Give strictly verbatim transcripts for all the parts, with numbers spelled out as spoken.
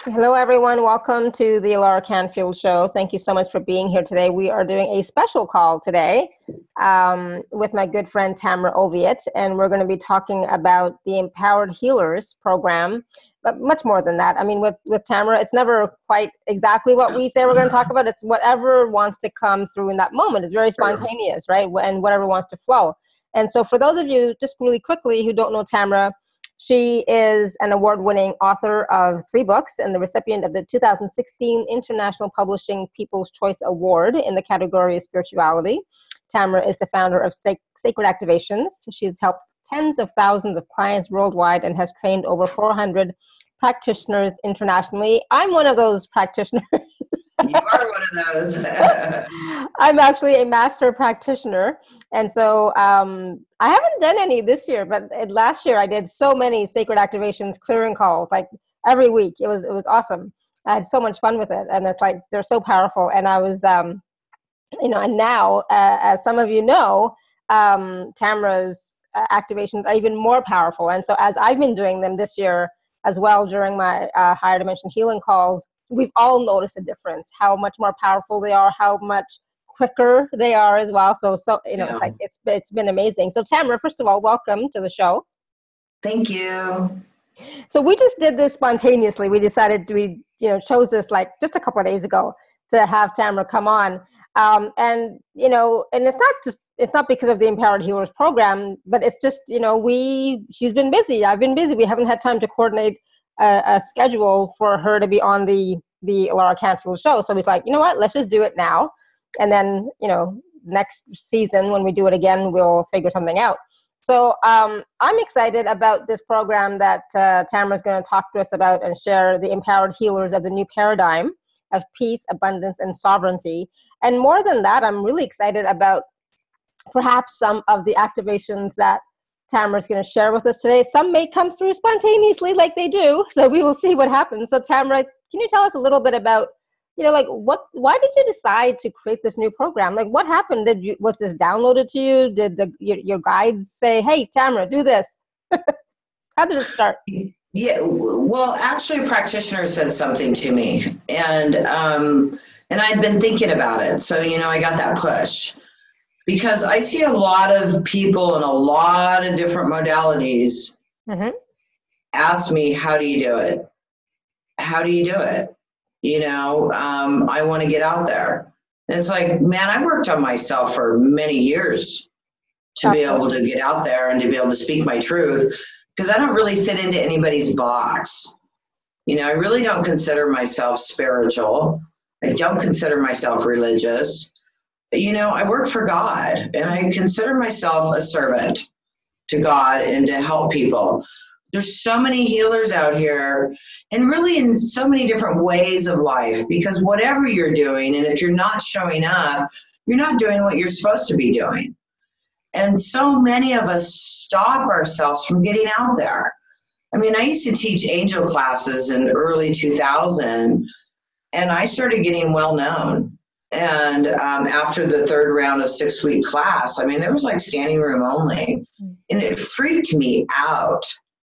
Hello, everyone. Welcome to the Laura Canfield Show. Thank you so much for being here today. We are doing a special call today um, with my good friend Tamara Oviatt, and we're going to be talking about the Empowered Healers program, but much more than that. I mean, with, with Tamara, it's never quite exactly what we say we're going to talk about. It's whatever wants to come through in that moment. It's very spontaneous, right? And whatever wants to flow. And so for those of you, just really quickly, who don't know Tamara, she is an award-winning author of three books and the recipient of the two thousand sixteen International Publishing People's Choice Award in the category of spirituality. Tamara is the founder of Sac- Sacred Activations. She's helped tens of thousands of clients worldwide and has trained over four hundred practitioners internationally. I'm one of those practitioners. You are one of those. I'm actually a master practitioner. And so um, I haven't done any this year, but last year I did so many sacred activations, clearing calls, like every week. It was it was awesome. I had so much fun with it. And it's like, they're so powerful. And I was, um, you know, and now, uh, as some of you know, um, Tamara's uh, activations are even more powerful. And so as I've been doing them this year as well during my uh, higher dimension healing calls, we've all noticed a difference, how much more powerful they are, how much quicker they are as well. So, so you know, Yeah. it's like, it's, it's been amazing. So Tamara, first of all, welcome to the show. Thank you. So we just did this spontaneously. We decided we, you know, chose this like just a couple of days ago to have Tamara come on. Um, and, you know, and it's not just, it's not because of the Empowered Healers program, but it's just, you know, we, she's been busy. I've been busy. We haven't had time to coordinate a, a schedule for her to be on the, the Laura Canfield show. So it's like, you know what, let's just do it now. And then, you know, next season, when we do it again, we'll figure something out. So um, I'm excited about this program that uh, Tamara is going to talk to us about and share, the Empowered Healers of the New Paradigm of Peace, Abundance, and Sovereignty. And more than that, I'm really excited about perhaps some of the activations that Tamara is going to share with us today. Some may come through spontaneously like they do, so we will see what happens. So Tamara, can you tell us a little bit about, you know, like what, why did you decide to create this new program? Like what happened? Did you, was this downloaded to you? Did the, your, your guides say, hey, Tamara, do this? How did it start? Yeah, well, actually a practitioner said something to me, and um, and I'd been thinking about it. So, you know, I got that push because I see a lot of people in a lot of different modalities Mm-hmm. ask me, how do you do it? How do you do it? You know, um, I want to get out there. And it's like, man, I worked on myself for many years to Absolutely. be able to get out there and to be able to speak my truth, because I don't really fit into anybody's box. You know, I really don't consider myself spiritual. I don't consider myself religious. You know, I work for God, and I consider myself a servant to God and to help people. There's so many healers out here, and really in so many different ways of life, because whatever you're doing, and if you're not showing up, you're not doing what you're supposed to be doing. And so many of us stop ourselves from getting out there. I mean, I used to teach angel classes in early two thousand, and I started getting well known. And um, after the third round of six-week class, I mean, there was like standing room only, and it freaked me out.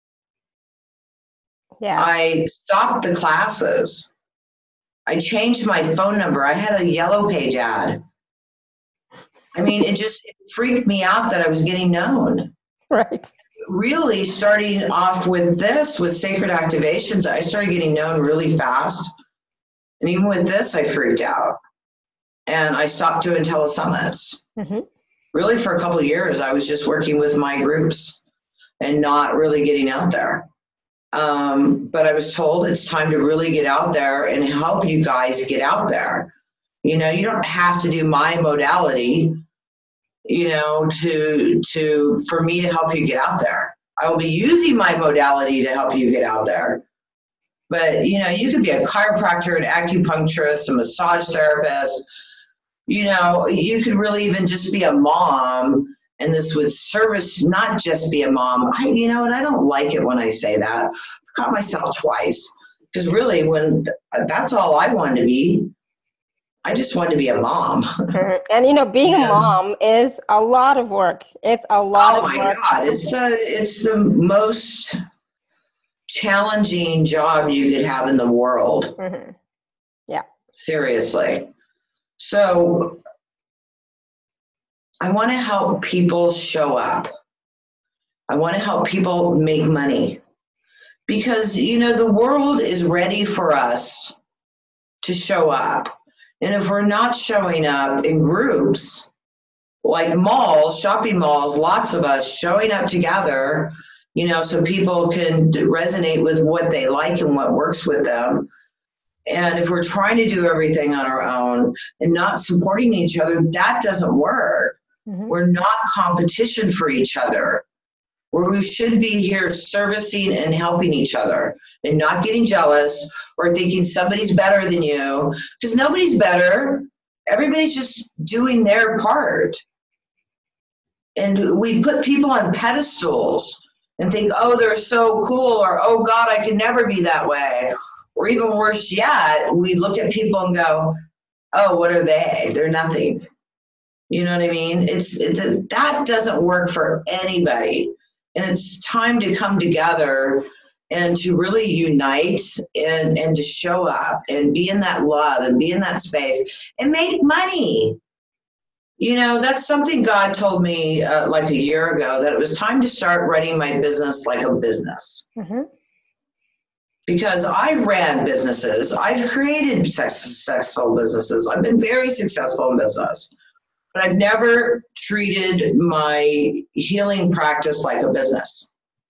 Yeah. I stopped the classes. I changed my phone number. I had a Yellow Page ad. I mean, it just it freaked me out that I was getting known. Right. Really, starting off with this, with Sacred Activations, I started getting known really fast. And even with this, I freaked out. And I stopped doing telesummits. Mm-hmm. Really, for a couple of years, I was just working with my groups and not really getting out there. Um, but I was told it's time to really get out there and help you guys get out there. You know, you don't have to do my modality, you know, to, to, for me to help you get out there. I will be using my modality to help you get out there. But, you know, you could be a chiropractor, an acupuncturist, a massage therapist. You know, you could really even just be a mom, and this would service, not just be a mom. I, you know, and I don't like it when I say that. I've caught myself twice, because really, when that's all I wanted to be, I just wanted to be a mom. And, you know, being Yeah. a mom is a lot of work. It's a lot Oh of my work. God, it's the, it's the most challenging job you could have in the world. Mm-hmm. Yeah. Seriously. So I want to help people show up. I want to help people make money because, you know, the world is ready for us to show up. And if we're not showing up in groups, like malls, shopping malls, lots of us showing up together, you know, so people can resonate with what they like and what works with them. And if we're trying to do everything on our own and not supporting each other, that doesn't work. Mm-hmm. We're not competition for each other. Where we should be here servicing and helping each other and not getting jealous or thinking somebody's better than you, because nobody's better. Everybody's just doing their part. And we put people on pedestals and think, oh, they're so cool, or, oh, God, I could never be that way. Or even worse yet, we look at people and go, oh, what are they? They're nothing. You know what I mean? It's, it's a, that doesn't work for anybody. And it's time to come together and to really unite and, and to show up and be in that love and be in that space and make money. You know, that's something God told me uh, like a year ago, that it was time to start running my business like a business. Mm-hmm. Because I've ran businesses. I've created successful businesses. I've been very successful in business. But I've never treated my healing practice like a business.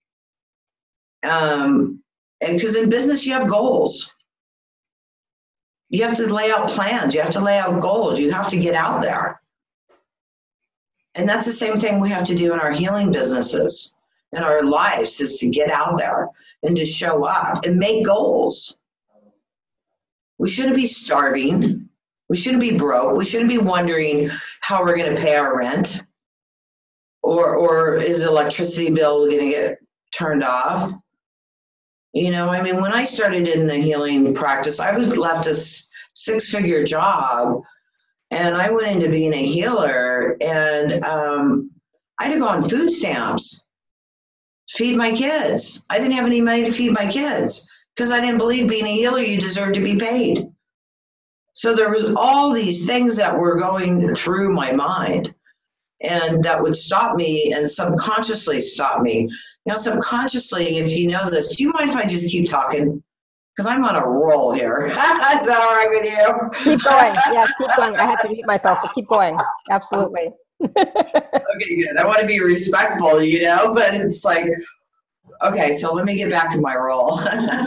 Um, and because in business, you have goals. You have to lay out plans. You have to lay out goals. You have to get out there. And that's the same thing we have to do in our healing businesses, in our lives, is to get out there and to show up and make goals. We shouldn't be starving. We shouldn't be broke. We shouldn't be wondering how we're going to pay our rent, or or is the electricity bill going to get turned off? You know, I mean, when I started in the healing practice, I was left a six-figure job, and I went into being a healer, and um, I had to go on food stamps to feed my kids. I didn't have any money to feed my kids because I didn't believe being a healer, you deserved to be paid. So there was all these things that were going through my mind and that would stop me and subconsciously stop me. You know, subconsciously, if you know this, do you mind if I just keep talking? Because I'm on a roll here. Is that all right with you? Keep going. Yeah, keep going. I had to mute myself, but keep going. Absolutely. Okay, good. I want to be respectful, you know, but it's like, okay, so let me get back to my role.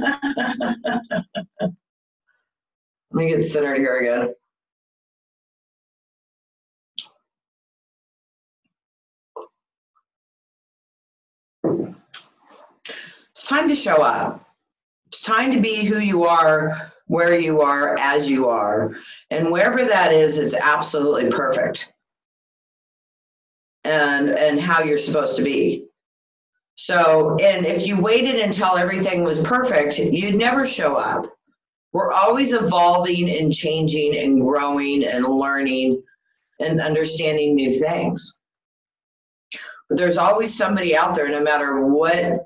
Let me get centered here again. It's time to show up. It's time to be who you are, where you are, as you are. And wherever that is, is absolutely perfect. And, and how you're supposed to be. So, and if you waited until everything was perfect, you'd never show up. We're always evolving and changing and growing and learning and understanding new things. But there's always somebody out there, no matter what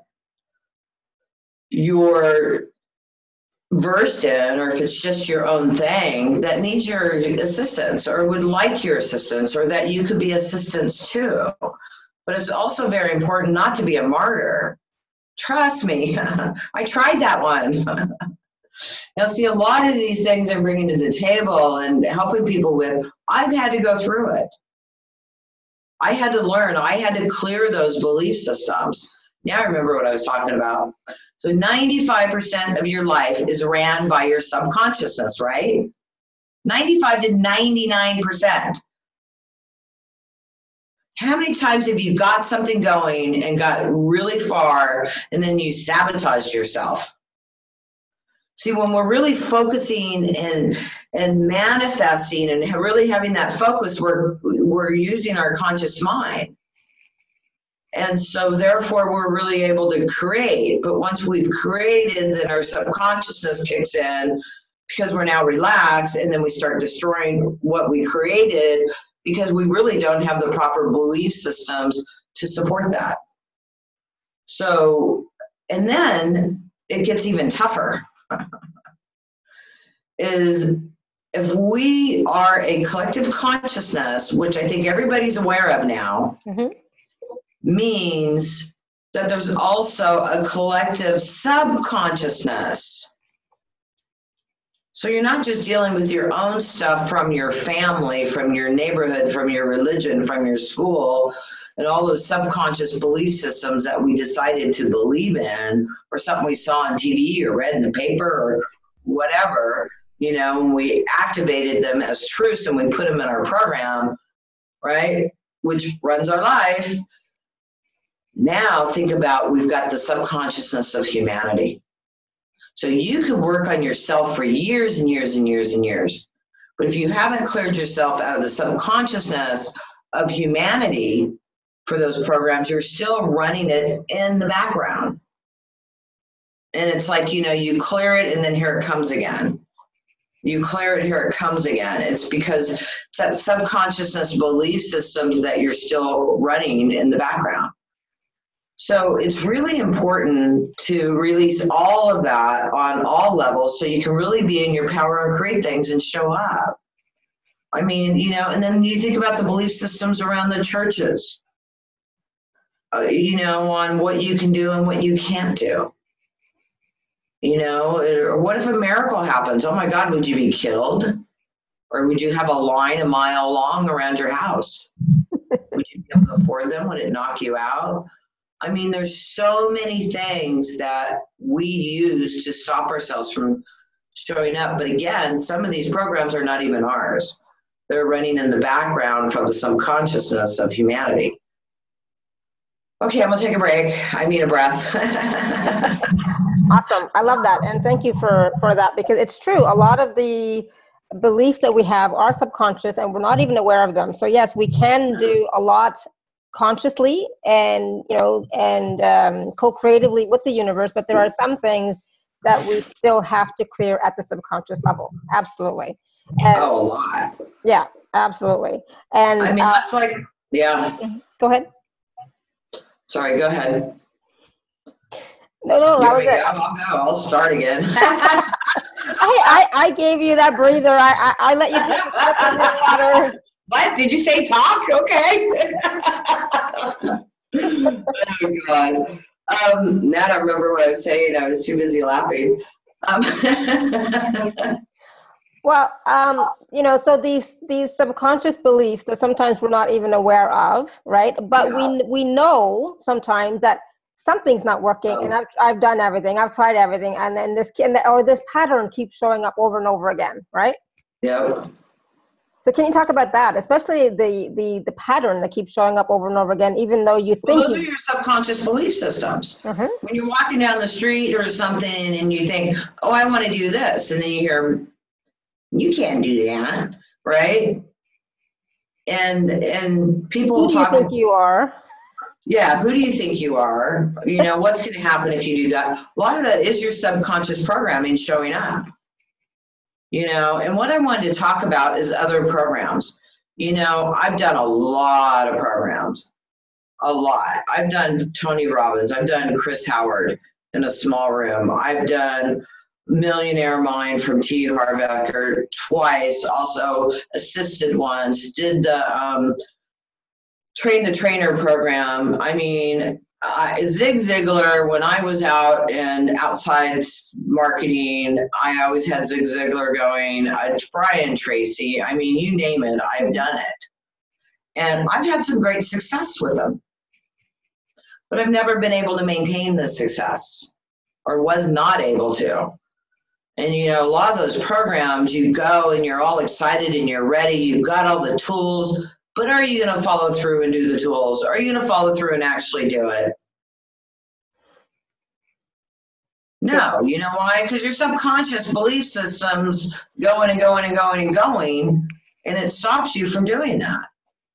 you're versed in, or if it's just your own thing, that needs your assistance or would like your assistance, or that you could be assistance to. But it's also very important not to be a martyr. Trust me, I tried that one. Now, see, a lot of these things I'm bringing to the table and helping people with, I've had to go through it. I had to learn. I had to clear those belief systems. Now I remember what I was talking about. So ninety-five percent of your life is ran by your subconsciousness, right? ninety-five to ninety-nine percent. How many times have you got something going and got really far and then you sabotaged yourself? See, when we're really focusing and and manifesting and really having that focus, we're we're using our conscious mind. And so therefore we're really able to create. But once we've created, then our subconsciousness kicks in because we're now relaxed, and then we start destroying what we created because we really don't have the proper belief systems to support that. So, and then it gets even tougher, is if we are a collective consciousness, which I think everybody's aware of now, mm-hmm. means that there's also a collective subconsciousness. So you're not just dealing with your own stuff from your family, from your neighborhood, from your religion, from your school, and all those subconscious belief systems that we decided to believe in, or something we saw on T V or read in the paper or whatever, you know, and we activated them as truths and we put them in our program, right, which runs our life. Now think about, we've got the subconsciousness of humanity. So you could work on yourself for years and years and years and years. But if you haven't cleared yourself out of the subconsciousness of humanity for those programs, you're still running it in the background. And it's like, you know, you clear it and then here it comes again. You clear it, here it comes again. It's because it's that subconsciousness belief systems that you're still running in the background. So it's really important to release all of that on all levels so you can really be in your power and create things and show up. I mean, you know, and then you think about the belief systems around the churches, uh, you know, on what you can do and what you can't do. You know, or what if a miracle happens? Oh my God, would you be killed? Or would you have a line a mile long around your house? Would you be able to afford them? Would it knock you out? I mean, there's so many things that we use to stop ourselves from showing up. But again, some of these programs are not even ours. They're running in the background from the subconsciousness of humanity. Okay, I'm gonna take a break. I need a breath. Awesome. I love that. And thank you for, for that, because it's true. A lot of the beliefs that we have are subconscious and we're not even aware of them. So yes, we can do a lot consciously and, you know, and um, co-creatively with the universe, but there are some things that we still have to clear at the subconscious level. Absolutely. And, oh, a lot. Yeah, absolutely. And I mean, uh, that's like, yeah. Go ahead. Sorry, go ahead. No, no, that was it. I'll go. I'll start again. I, I I gave you that breather. I I, I let you take a sip of the water. What? Did you say talk? Okay. Oh, God. Um, now I don't remember what I was saying. I was too busy laughing. Um. Well, um, you know, so these these subconscious beliefs that sometimes we're not even aware of, right? But yeah. we we know sometimes that something's not working, oh. and I've I've done everything, I've tried everything, and then this and the, or this pattern keeps showing up over and over again, right? Yeah. So can you talk about that, especially the the the pattern that keeps showing up over and over again, even though you think well, those you- are your subconscious belief systems. Mm-hmm. When you're walking down the street or something, and you think, "Oh, I want to do this," and then you hear, "You can't do that," right? And and people who do talk. you think you are? Yeah, who do you think you are? You know, what's going to happen if you do that? A lot of that is your subconscious programming showing up. You know, and what I wanted to talk about is other programs. You know, I've done a lot of programs, a lot. I've done Tony Robbins. I've done Chris Howard in a small room. I've done Millionaire Mind from T. Harv Eker twice, also assisted ones, did the um, Train the Trainer program. I mean, uh, Zig Ziglar, when I was out in outside marketing, I always had Zig Ziglar going, uh, Brian Tracy, I mean, you name it, I've done it. And I've had some great success with them. But I've never been able to maintain the success, or was not able to. And, you know, a lot of those programs, you go and you're all excited and you're ready, you've got all the tools, but are you going to follow through and do the tools? Are you going to follow through and actually do it? No, you know why? Because your subconscious belief system's going and going and going and going, and it stops you from doing that.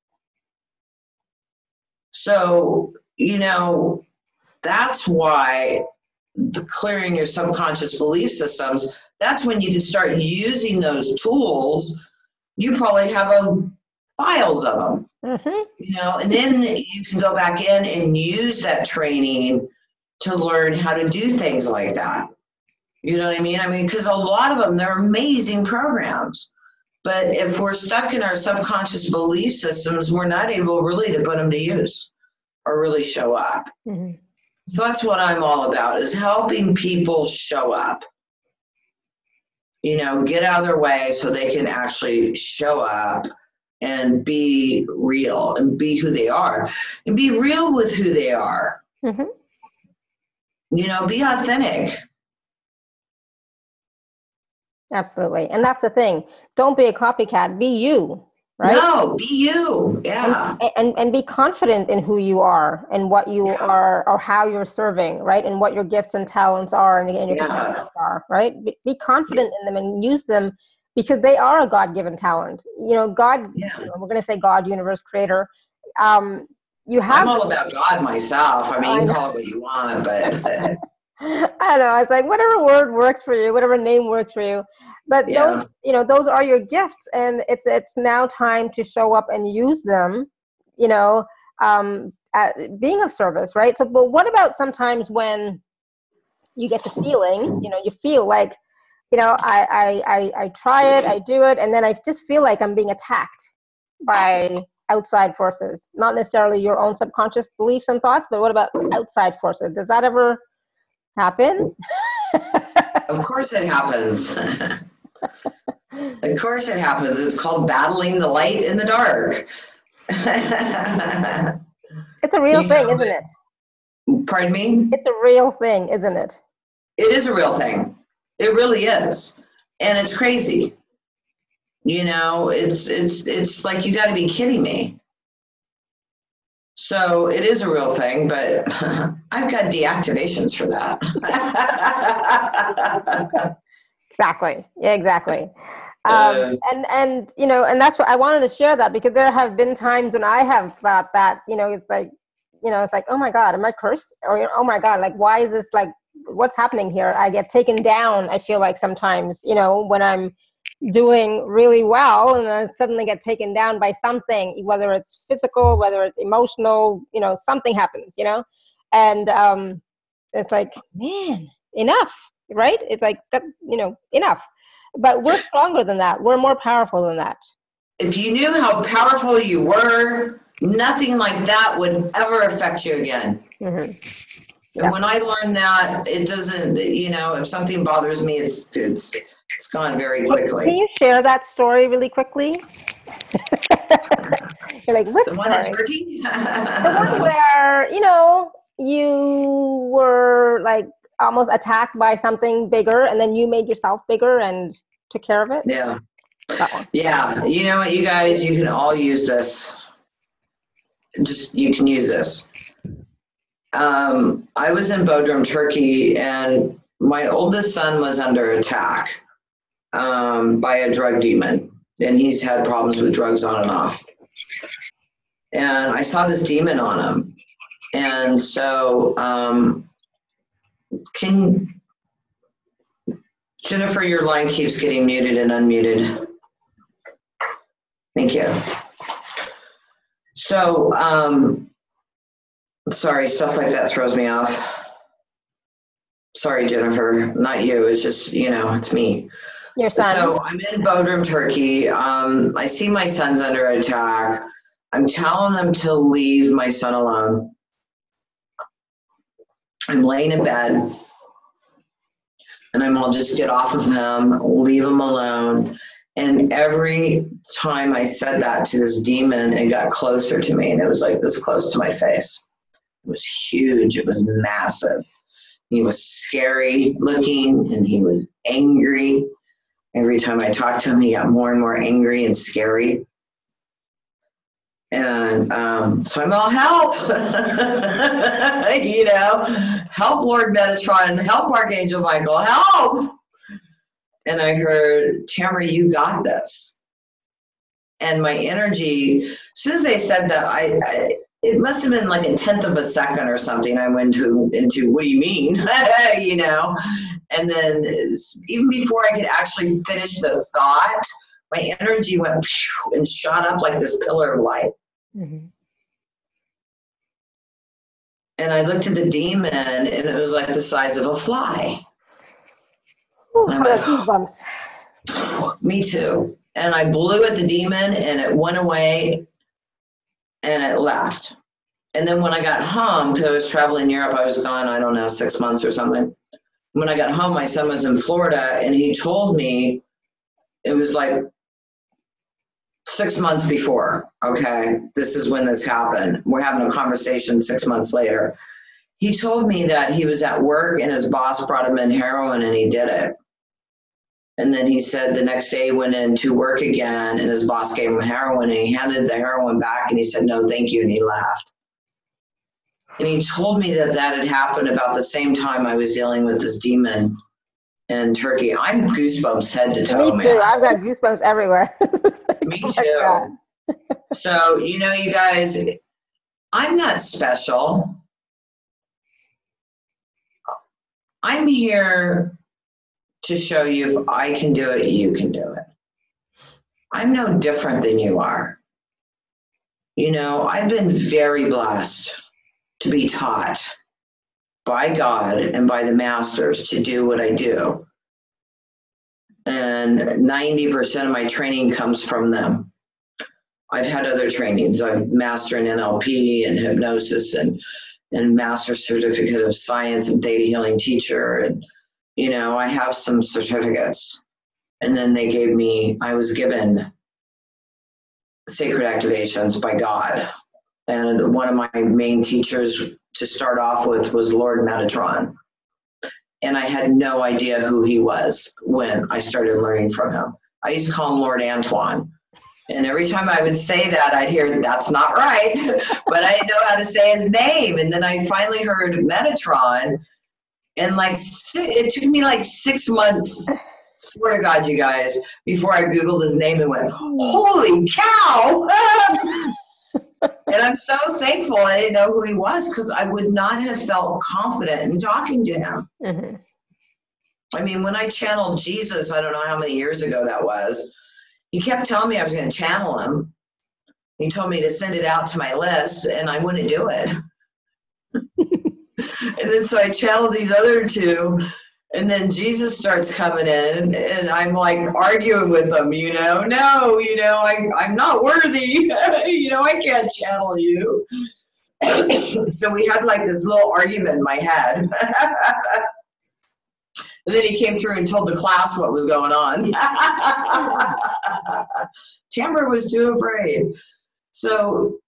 So, you know, that's why the clearing your subconscious belief systems, that's when you can start using those tools. You probably have a files of them, mm-hmm. you know, and then you can go back in and use that training to learn how to do things like that. You know what I mean? I mean, because a lot of them, they're amazing programs. But if we're stuck in our subconscious belief systems, we're not able really to put them to use or really show up. Mm-hmm. So that's what I'm all about, is helping people show up. You know, get out of their way so they can actually show up and be real and be who they are and be real with who they are. Mm-hmm. You know, be authentic. Absolutely. And that's the thing. Don't be a copycat. Be you, right? No, be you. Yeah. And, and, and be confident in who you are and what you yeah. are or how you're serving, right? And what your gifts and talents are and, and your yeah. talents are, right? Be, be confident yeah. in them and use them because they are a God-given talent. You know, God, yeah. you know, we're going to say God, universe, creator. Um, you have. I'm all about God myself. I mean, you can call it what you want, but. I don't know. It's like whatever word works for you, whatever name works for you. But yeah. those, you know, those are your gifts, and it's it's now time to show up and use them. You know, um, at being of service, right? So, but what about sometimes when you get the feeling, you know, you feel like, you know, I I I, I try it, I do it, and then I just feel like I'm being attacked by outside forces, not necessarily your own subconscious beliefs and thoughts, but what about outside forces? Does that ever happen? Of course it happens. Of course it happens. It's called battling the light in the dark. It's a real you thing, know, isn't it? Pardon me? It's a real thing, isn't it? It is a real thing. It really is. And it's crazy. You know, it's it's it's like, you got to be kidding me. So it is a real thing, but I've got deactivations for that. Exactly. Yeah, exactly. Um, uh, and, and, you know, and that's what I wanted to share that, because there have been times when I have thought that, you know, it's like, you know, it's like, oh my God, am I cursed? Or, oh my God, like, why is this, like, what's happening here? I get taken down. I feel like sometimes, you know, when I'm doing really well and then suddenly get taken down by something, whether it's physical, whether it's emotional, you know, something happens, you know, and um, it's like, man, enough, right? It's like, that, you know, enough. But we're stronger than that. We're more powerful than that. If you knew how powerful you were, nothing like that would ever affect you again. Mm-hmm. And yeah. when I learned that, it doesn't, you know, if something bothers me, it's it's it's gone very quickly. Can you share that story really quickly? You're like, what the story? One in Turkey? The one where, you know, you were like almost attacked by something bigger, and then you made yourself bigger and took care of it? Yeah. Yeah. You know what, you guys, you can all use this. Just, you can use this. Um, I was in Bodrum, Turkey, and my oldest son was under attack um, by a drug demon, and he's had problems with drugs on and off. And I saw this demon on him. And so, um, can, Jennifer, your line keeps getting muted and unmuted. Thank you. So, um, sorry, stuff like that throws me off. Sorry, Jennifer, not you. It's just, you know, it's me. Your son. So I'm in Bodrum, Turkey. Um, I see my son's under attack. I'm telling him to leave my son alone. I'm laying in bed, and I'm all, just get off of him, leave him alone. And every time I said that to this demon, it got closer to me, and it was like this close to my face. It was huge. It was massive. He was scary looking, and he was angry. Every time I talked to him, he got more and more angry and scary. And um, so I'm all, help, you know, help Lord Metatron, help Archangel Michael, help. And I heard, Tamara, you got this. And my energy, as soon as they said that, I, I it must have been like a tenth of a second or something. I went to, into, what do you mean? You know, and then even before I could actually finish the thought, my energy went and shot up like this pillar of light. Mm-hmm. And I looked at the demon, and it was like the size of a fly. Ooh, I got goosebumps. Me too. And I blew at the demon, and it went away, and it left. And then when I got home, because I was traveling in Europe, I was gone, I don't know, six months or something. When I got home, my son was in Florida, and he told me, it was like six months before, okay, this is when this happened. We're having a conversation six months later. He told me that he was at work and his boss brought him in heroin and he did it. And then he said the next day he went in to work again and his boss gave him heroin and he handed the heroin back and he said, no, thank you. And he left. And he told me that that had happened about the same time I was dealing with this demon in Turkey. I'm goosebumps head to toe, Me too. Man. I've got goosebumps everywhere. Like, me too. Oh so, you know, you guys, I'm not special. I'm here to show you if I can do it, you can do it. I'm no different than you are. You know, I've been very blessed to be taught by God and by the masters to do what I do. And ninety percent of my training comes from them. I've had other trainings. I've mastered in N L P and hypnosis and, and master certificate of science and data healing teacher. And, you know, I have some certificates. And then they gave me, I was given sacred activations by God. And one of my main teachers to start off with was Lord Metatron. And I had no idea who he was when I started learning from him. I used to call him Lord Antoine. And every time I would say that, I'd hear, that's not right. But I didn't know how to say his name. And then I finally heard Metatron. And like, it took me like six months, swear to God, you guys, before I Googled his name and went, holy cow. And I'm so thankful I didn't know who he was because I would not have felt confident in talking to him. Mm-hmm. I mean, when I channeled Jesus, I don't know how many years ago that was, he kept telling me I was going to channel him. He told me to send it out to my list, and I wouldn't do it. And then so I channeled these other two, and then Jesus starts coming in, and I'm like arguing with them, you know, no, you know, I, I'm not worthy, you know, I can't channel you. So we had like this little argument in my head. And then he came through and told the class what was going on. Tamara was too afraid. So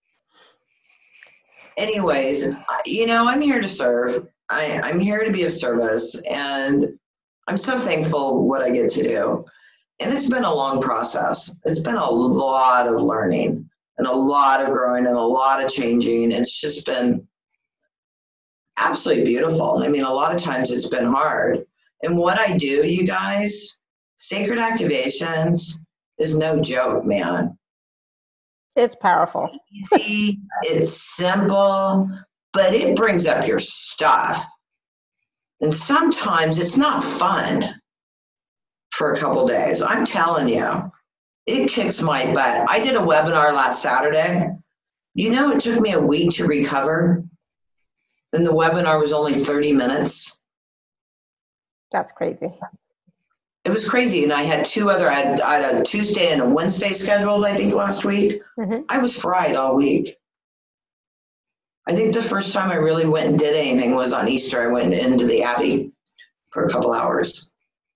anyways, you know, I'm here to serve. I, I'm here to be of service, and I'm so thankful what I get to do. And it's been a long process. It's been a lot of learning and a lot of growing and a lot of changing. It's just been absolutely beautiful. I mean, a lot of times it's been hard. And what I do, you guys, sacred activations is no joke, man. It's powerful. It's easy, it's simple, but it brings up your stuff. And sometimes it's not fun for a couple days. I'm telling you, it kicks my butt. I did a webinar last Saturday. You know, it took me a week to recover. And the webinar was only thirty minutes. That's crazy. It was crazy. And I had two other, I had, I had a Tuesday and a Wednesday scheduled, I think, last week. Mm-hmm. I was fried all week. I think the first time I really went and did anything was on Easter. I went into the Abbey for a couple hours.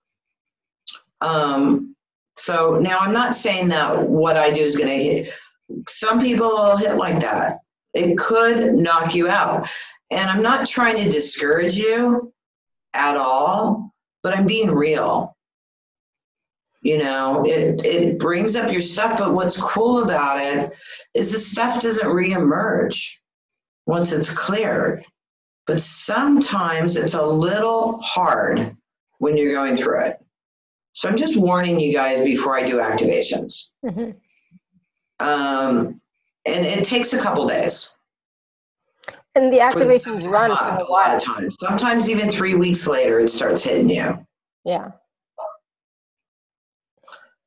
Um, so now I'm not saying that what I do is going to hit. Some people will hit like that. It could knock you out. And I'm not trying to discourage you at all, but I'm being real. You know, it, it brings up your stuff, but what's cool about it is the stuff doesn't reemerge once it's cleared. But sometimes it's a little hard when you're going through it. So I'm just warning you guys before I do activations. Mm-hmm. Um, and it takes a couple days. And the activations run for a, a lot of times. Sometimes even three weeks later, it starts hitting you. Yeah.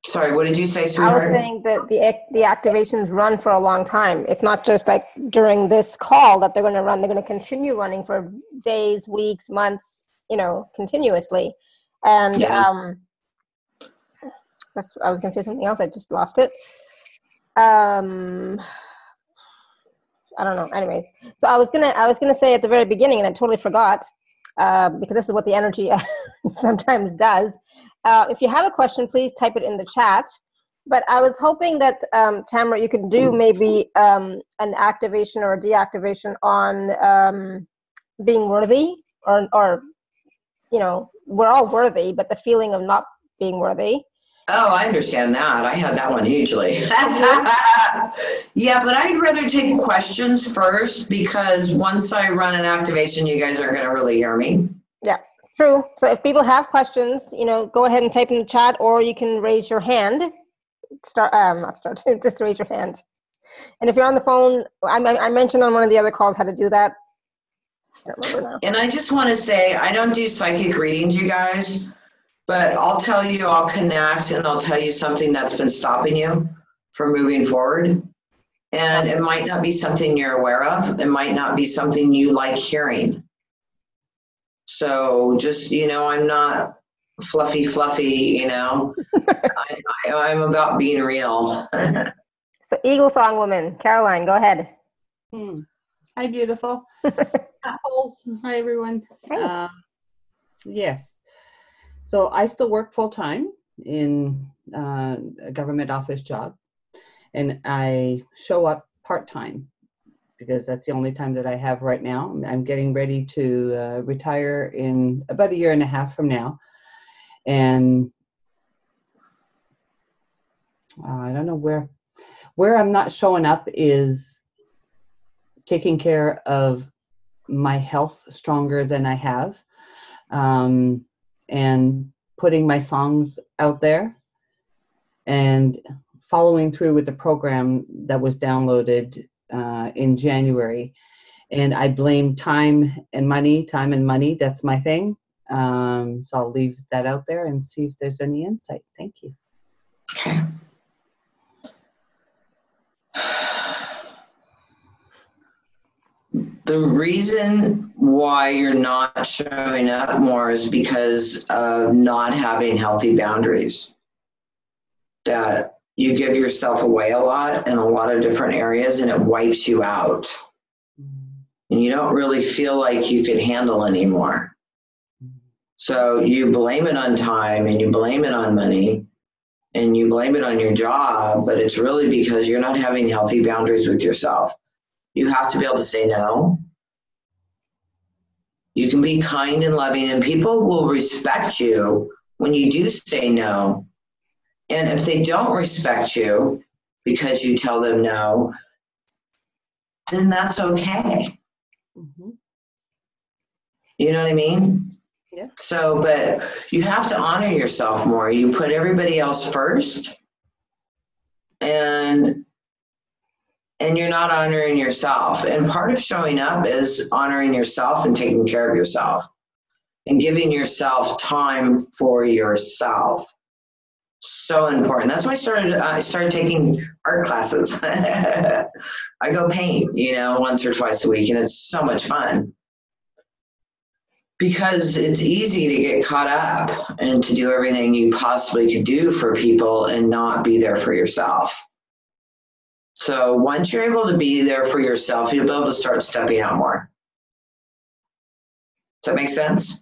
Sorry, what did you say, I sweetheart? was saying that the the activations run for a long time. It's not just like during this call that they're going to run. They're going to continue running for days, weeks, months, you know, continuously. And Yeah. um, that's, I was going to say something else. I just lost it. Um, I don't know. Anyways, so I was gonna I was gonna say at the very beginning, and I totally forgot, uh, because this is what the energy sometimes does. Uh, if you have a question, please type it in the chat. But I was hoping that, um, Tamara, you could do maybe um, an activation or a deactivation on um, being worthy, or, or, you know, we're all worthy, but the feeling of not being worthy. Oh, I understand that. I had that one hugely. Yeah, but I'd rather take questions first, because once I run an activation, you guys aren't going to really hear me. Yeah, true. So if people have questions, you know, go ahead and type in the chat, or you can raise your hand. Start, um, not start, just raise your hand. And if you're on the phone, I, I mentioned on one of the other calls how to do that. I don't remember now. And I just want to say, I don't do psychic readings, you guys, but I'll tell you, I'll connect, and I'll tell you something that's been stopping you from moving forward. And it might not be something you're aware of. It might not be something you like hearing. So just, you know, I'm not fluffy, fluffy, you know. I, I, I'm about being real. So Eagle Song Woman, Caroline, go ahead. Hmm. Hi, beautiful. Apples. Hi, everyone. Hey. Um, yes. So I still work full time in uh, a government office job, and I show up part time because that's the only time that I have right now. I'm getting ready to uh, retire in about a year and a half from now, and uh, I don't know where where I'm not showing up is taking care of my health stronger than I have, um, and putting my songs out there and following through with the program that was downloaded uh, in January. And I blame time and money, time and money, that's my thing. Um, so I'll leave that out there and see if there's any insight. Thank you. Okay. The reason why you're not showing up more is because of not having healthy boundaries. That you give yourself away a lot in a lot of different areas, and it wipes you out. And you don't really feel like you can handle anymore. So you blame it on time, and you blame it on money, and you blame it on your job, but it's really because you're not having healthy boundaries with yourself. You have to be able to say no. You can be kind and loving, and people will respect you when you do say no. And if they don't respect you because you tell them no, then that's okay. Mm-hmm. You know what I mean? Yeah. So, but you have to honor yourself more. You put everybody else first, and and you're not honoring yourself. And part of showing up is honoring yourself and taking care of yourself and giving yourself time for yourself. So important. That's why I started, uh, I started taking art classes. I go paint, you know, once or twice a week, and it's so much fun. Because it's easy to get caught up and to do everything you possibly could do for people and not be there for yourself. So once you're able to be there for yourself, you'll be able to start stepping out more. Does that make sense?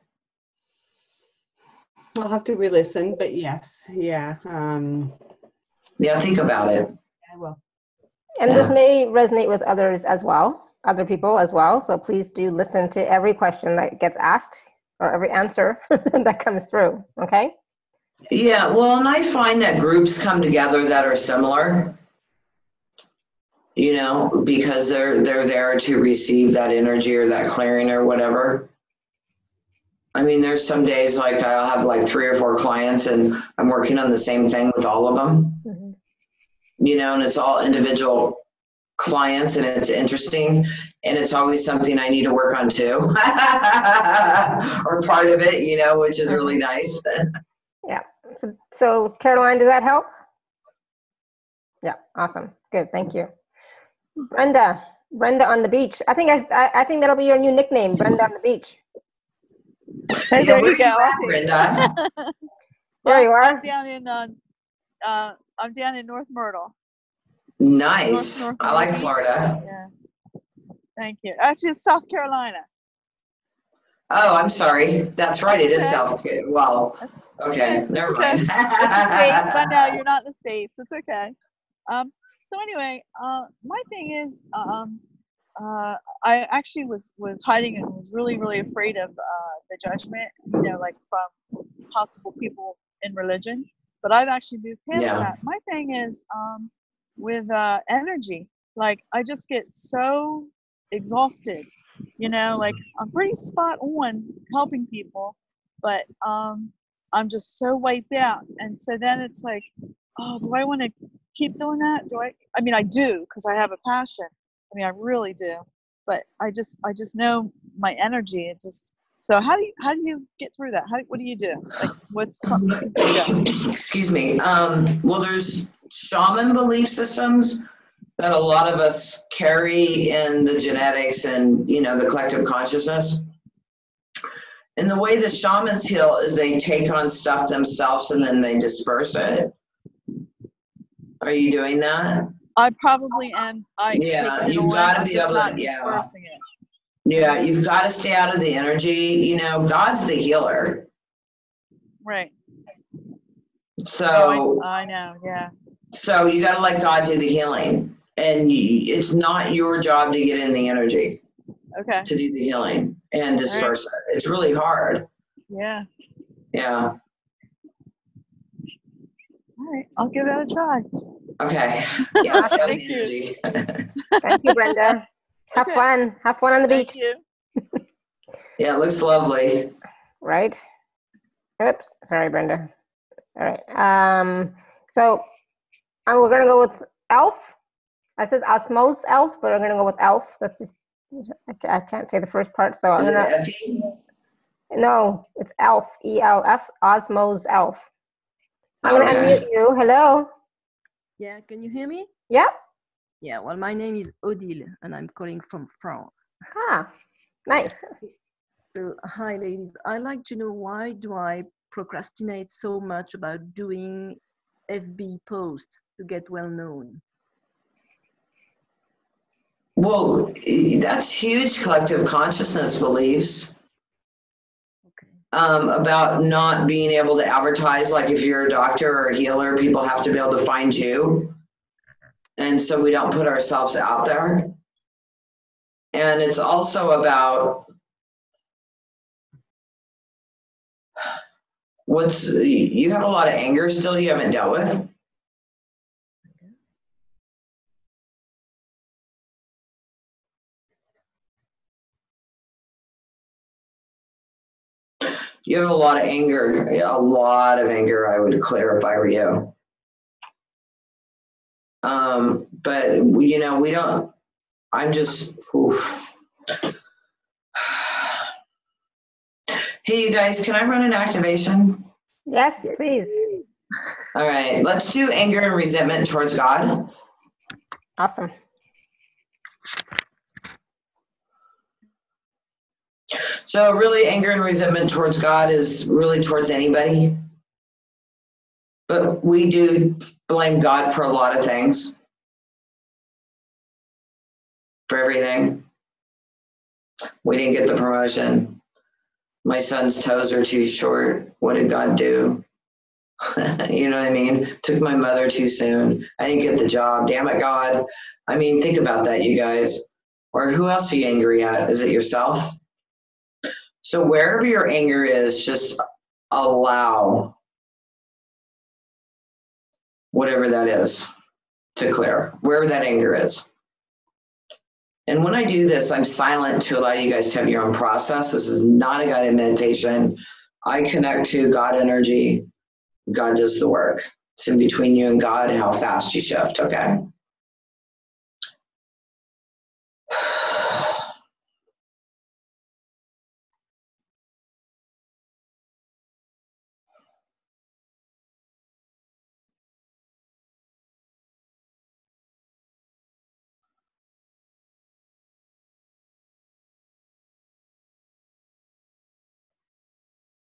I'll have to re-listen, but yes, yeah. Um, Yeah, think about it. I will. And Yeah. this may resonate with others as well, other people as well. So please do listen to every question that gets asked or every answer that comes through, okay? Yeah, well, and I find that groups come together that are similar, you know, because they're they're there to receive that energy or that clearing or whatever. I mean, there's some days like I'll have like three or four clients and I'm working on the same thing with all of them, mm-hmm. you know, and it's all individual clients, and it's interesting, and it's always something I need to work on too, or part of it, you know, which is really nice. Yeah, So, so Caroline, does that help? Yeah. Awesome. Good. Thank you. Brenda. Brenda on the beach. I think I, I, I think that'll be your new nickname, Brenda on the beach. Hey, Yeah, there where you go. you at, Brenda? There Well, you are. I'm down in uh, uh, I'm down in North Myrtle. Nice. North, North I like Myrtle Beach. Florida. Yeah. Thank you. Actually, it's South Carolina. Oh, I'm sorry. That's right. It is Okay. South. Well, okay. Okay, Never it's okay. mind. It's the States. I know you're not in the States. It's okay. Um, so anyway, uh, my thing is, um, uh, I actually was was hiding and was really really afraid of uh, the judgment, you know, like from possible people in religion. But I've actually moved past Yeah. that. My thing is um, with uh, energy. Like I just get so exhausted, you know. Like I'm pretty spot on helping people, but um, I'm just so wiped out. And so then it's like, oh, do I want to keep doing that? Do I? I mean, I do because I have a passion. I mean, I really do. But I just, I just know my energy. It just. So how do you, how do you get through that? How, what do you do? Like, what's something you can think of? Excuse me. Um, well, there's shaman belief systems that a lot of us carry in the genetics and, you know, the collective consciousness. And the way the shamans heal is they take on stuff themselves and then they disperse it. Are you doing that? I probably am. I Yeah, taking it you've on. got to I'm be just able not to, yeah. dispersing it. Yeah, you've got to stay out of the energy. You know, God's the healer. Right. So, Oh, I, I know. Yeah. so you got to let God do the healing. And you, it's not your job to get in the energy Okay. to do the healing and disperse it. It's really hard. Yeah. Yeah. All right. I'll give that a try. Okay. Yeah, stay out of Thank the energy. Thank you, Brenda. Have Okay. fun. Have fun on the Thank beach. you. Yeah, it looks lovely. Right? Oops. Sorry, Brenda. All right. Um, so uh, we're gonna go with Elf. I said Osmose Elf, but I'm gonna go with Elf. That's just I, ca- I can't say the first part, so I'm Is it gonna. Effie? No, it's Elf. E L F. Osmose Elf. I'm gonna Okay. unmute you. Hello. Yeah, can you hear me? Yeah. Yeah, well, my name is Odile and I'm calling from France. Ah, nice. So, hi, ladies. I'd like to know why do I procrastinate so much about doing F B posts to get well known? Well, that's huge collective consciousness beliefs. Okay. Um, about not being able to advertise. Like if you're a doctor or a healer, people have to be able to find you. And so we don't put ourselves out there. And it's also about what's, you have a lot of anger still you haven't dealt with. You have a lot of anger, a lot of anger, I would declare if I were you. Um, but, you know, we don't, I'm just, oof. Hey, you guys, can I run an activation? Yes, please. All right, let's do anger and resentment towards God. Awesome. So really, anger and resentment towards God is really towards anybody. But we do blame God for a lot of things. For everything. We didn't get the promotion. My son's toes are too short. What did God do? You know what I mean? Took my mother too soon. I didn't get the job. Damn it, God. I mean, think about that, you guys. Or who else are you angry at? Is it yourself? So wherever your anger is, just allow whatever that is to clear, wherever that anger is. And when I do this, I'm silent to allow you guys to have your own process. This is not a guided meditation. I connect to God energy. God does the work. It's in between you and God and how fast you shift, okay?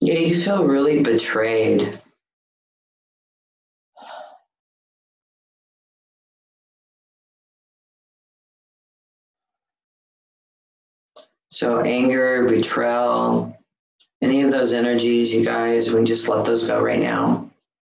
Yeah, you feel really betrayed. So anger, betrayal, any of those energies, you guys, we can just let those go right now.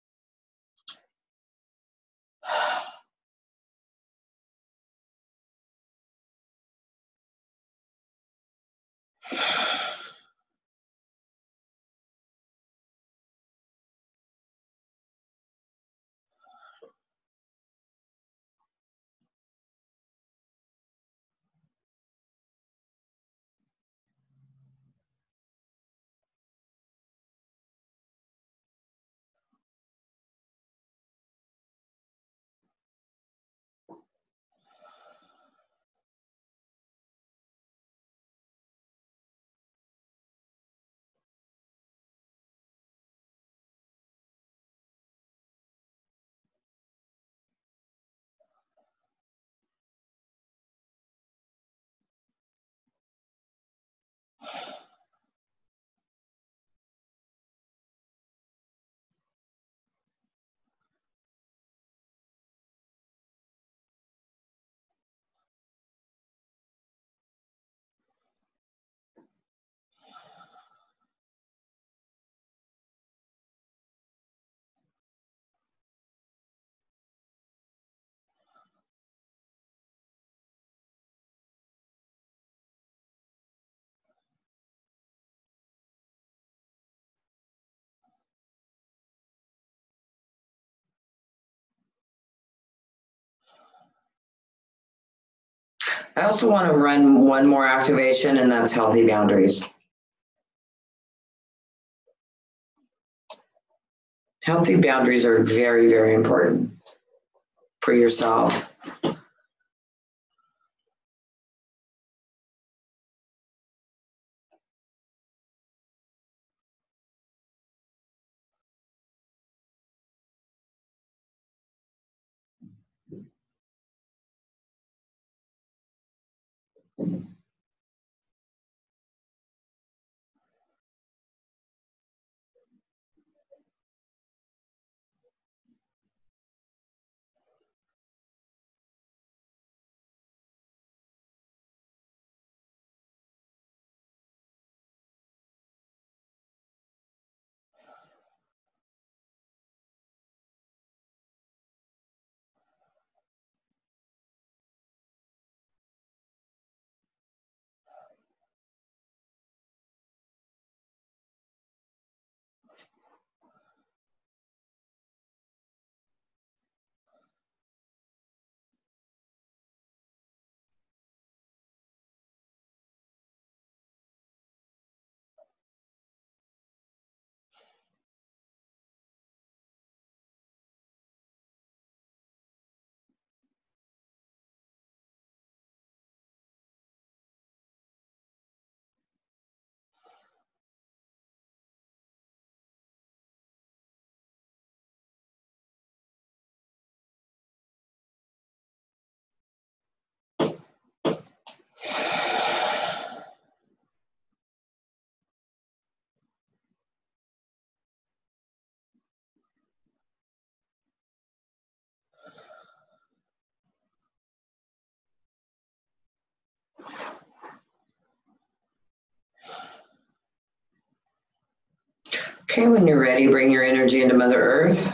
I also want to run one more activation, and that's healthy boundaries. Healthy boundaries are very, very important for yourself. Okay, when you're ready, bring your energy into Mother Earth.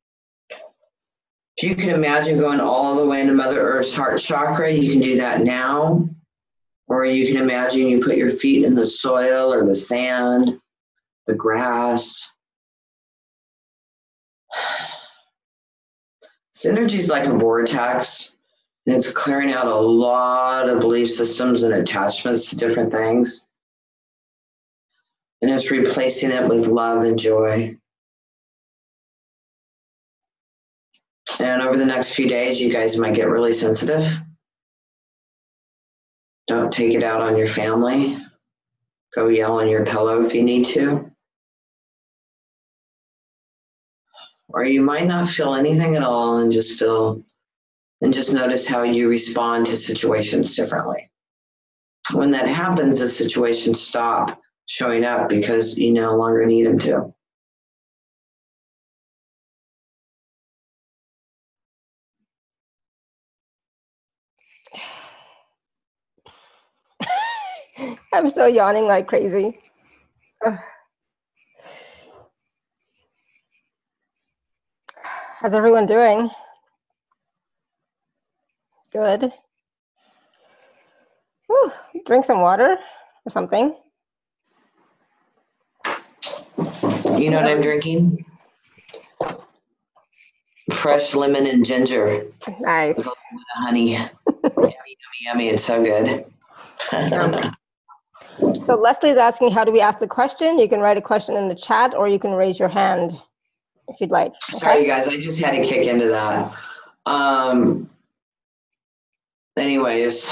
If you can imagine going all the way into Mother Earth's heart chakra, you can do that now. Or you can imagine you put your feet in the soil or the sand, the grass. This energy is like a vortex, and it's clearing out a lot of belief systems and attachments to different things. And it's replacing it with love and joy. And over the next few days, you guys might get really sensitive. Don't take it out on your family. Go yell on your pillow if you need to. Or you might not feel anything at all and just feel, and just notice how you respond to situations differently. When that happens, the situations stop showing up because you no longer need them to. I'm still yawning like crazy. Ugh. How's everyone doing? Good. Whew. Drink some water or something. You know what I'm drinking? Fresh lemon and ginger. Nice. With a little bit of honey. Yummy, yummy, yummy. It's so good. Um, so Leslie's asking, how do we ask the question? You can write a question in the chat or you can raise your hand if you'd like. Okay? Sorry, guys. I just had to kick into that. Um, anyways.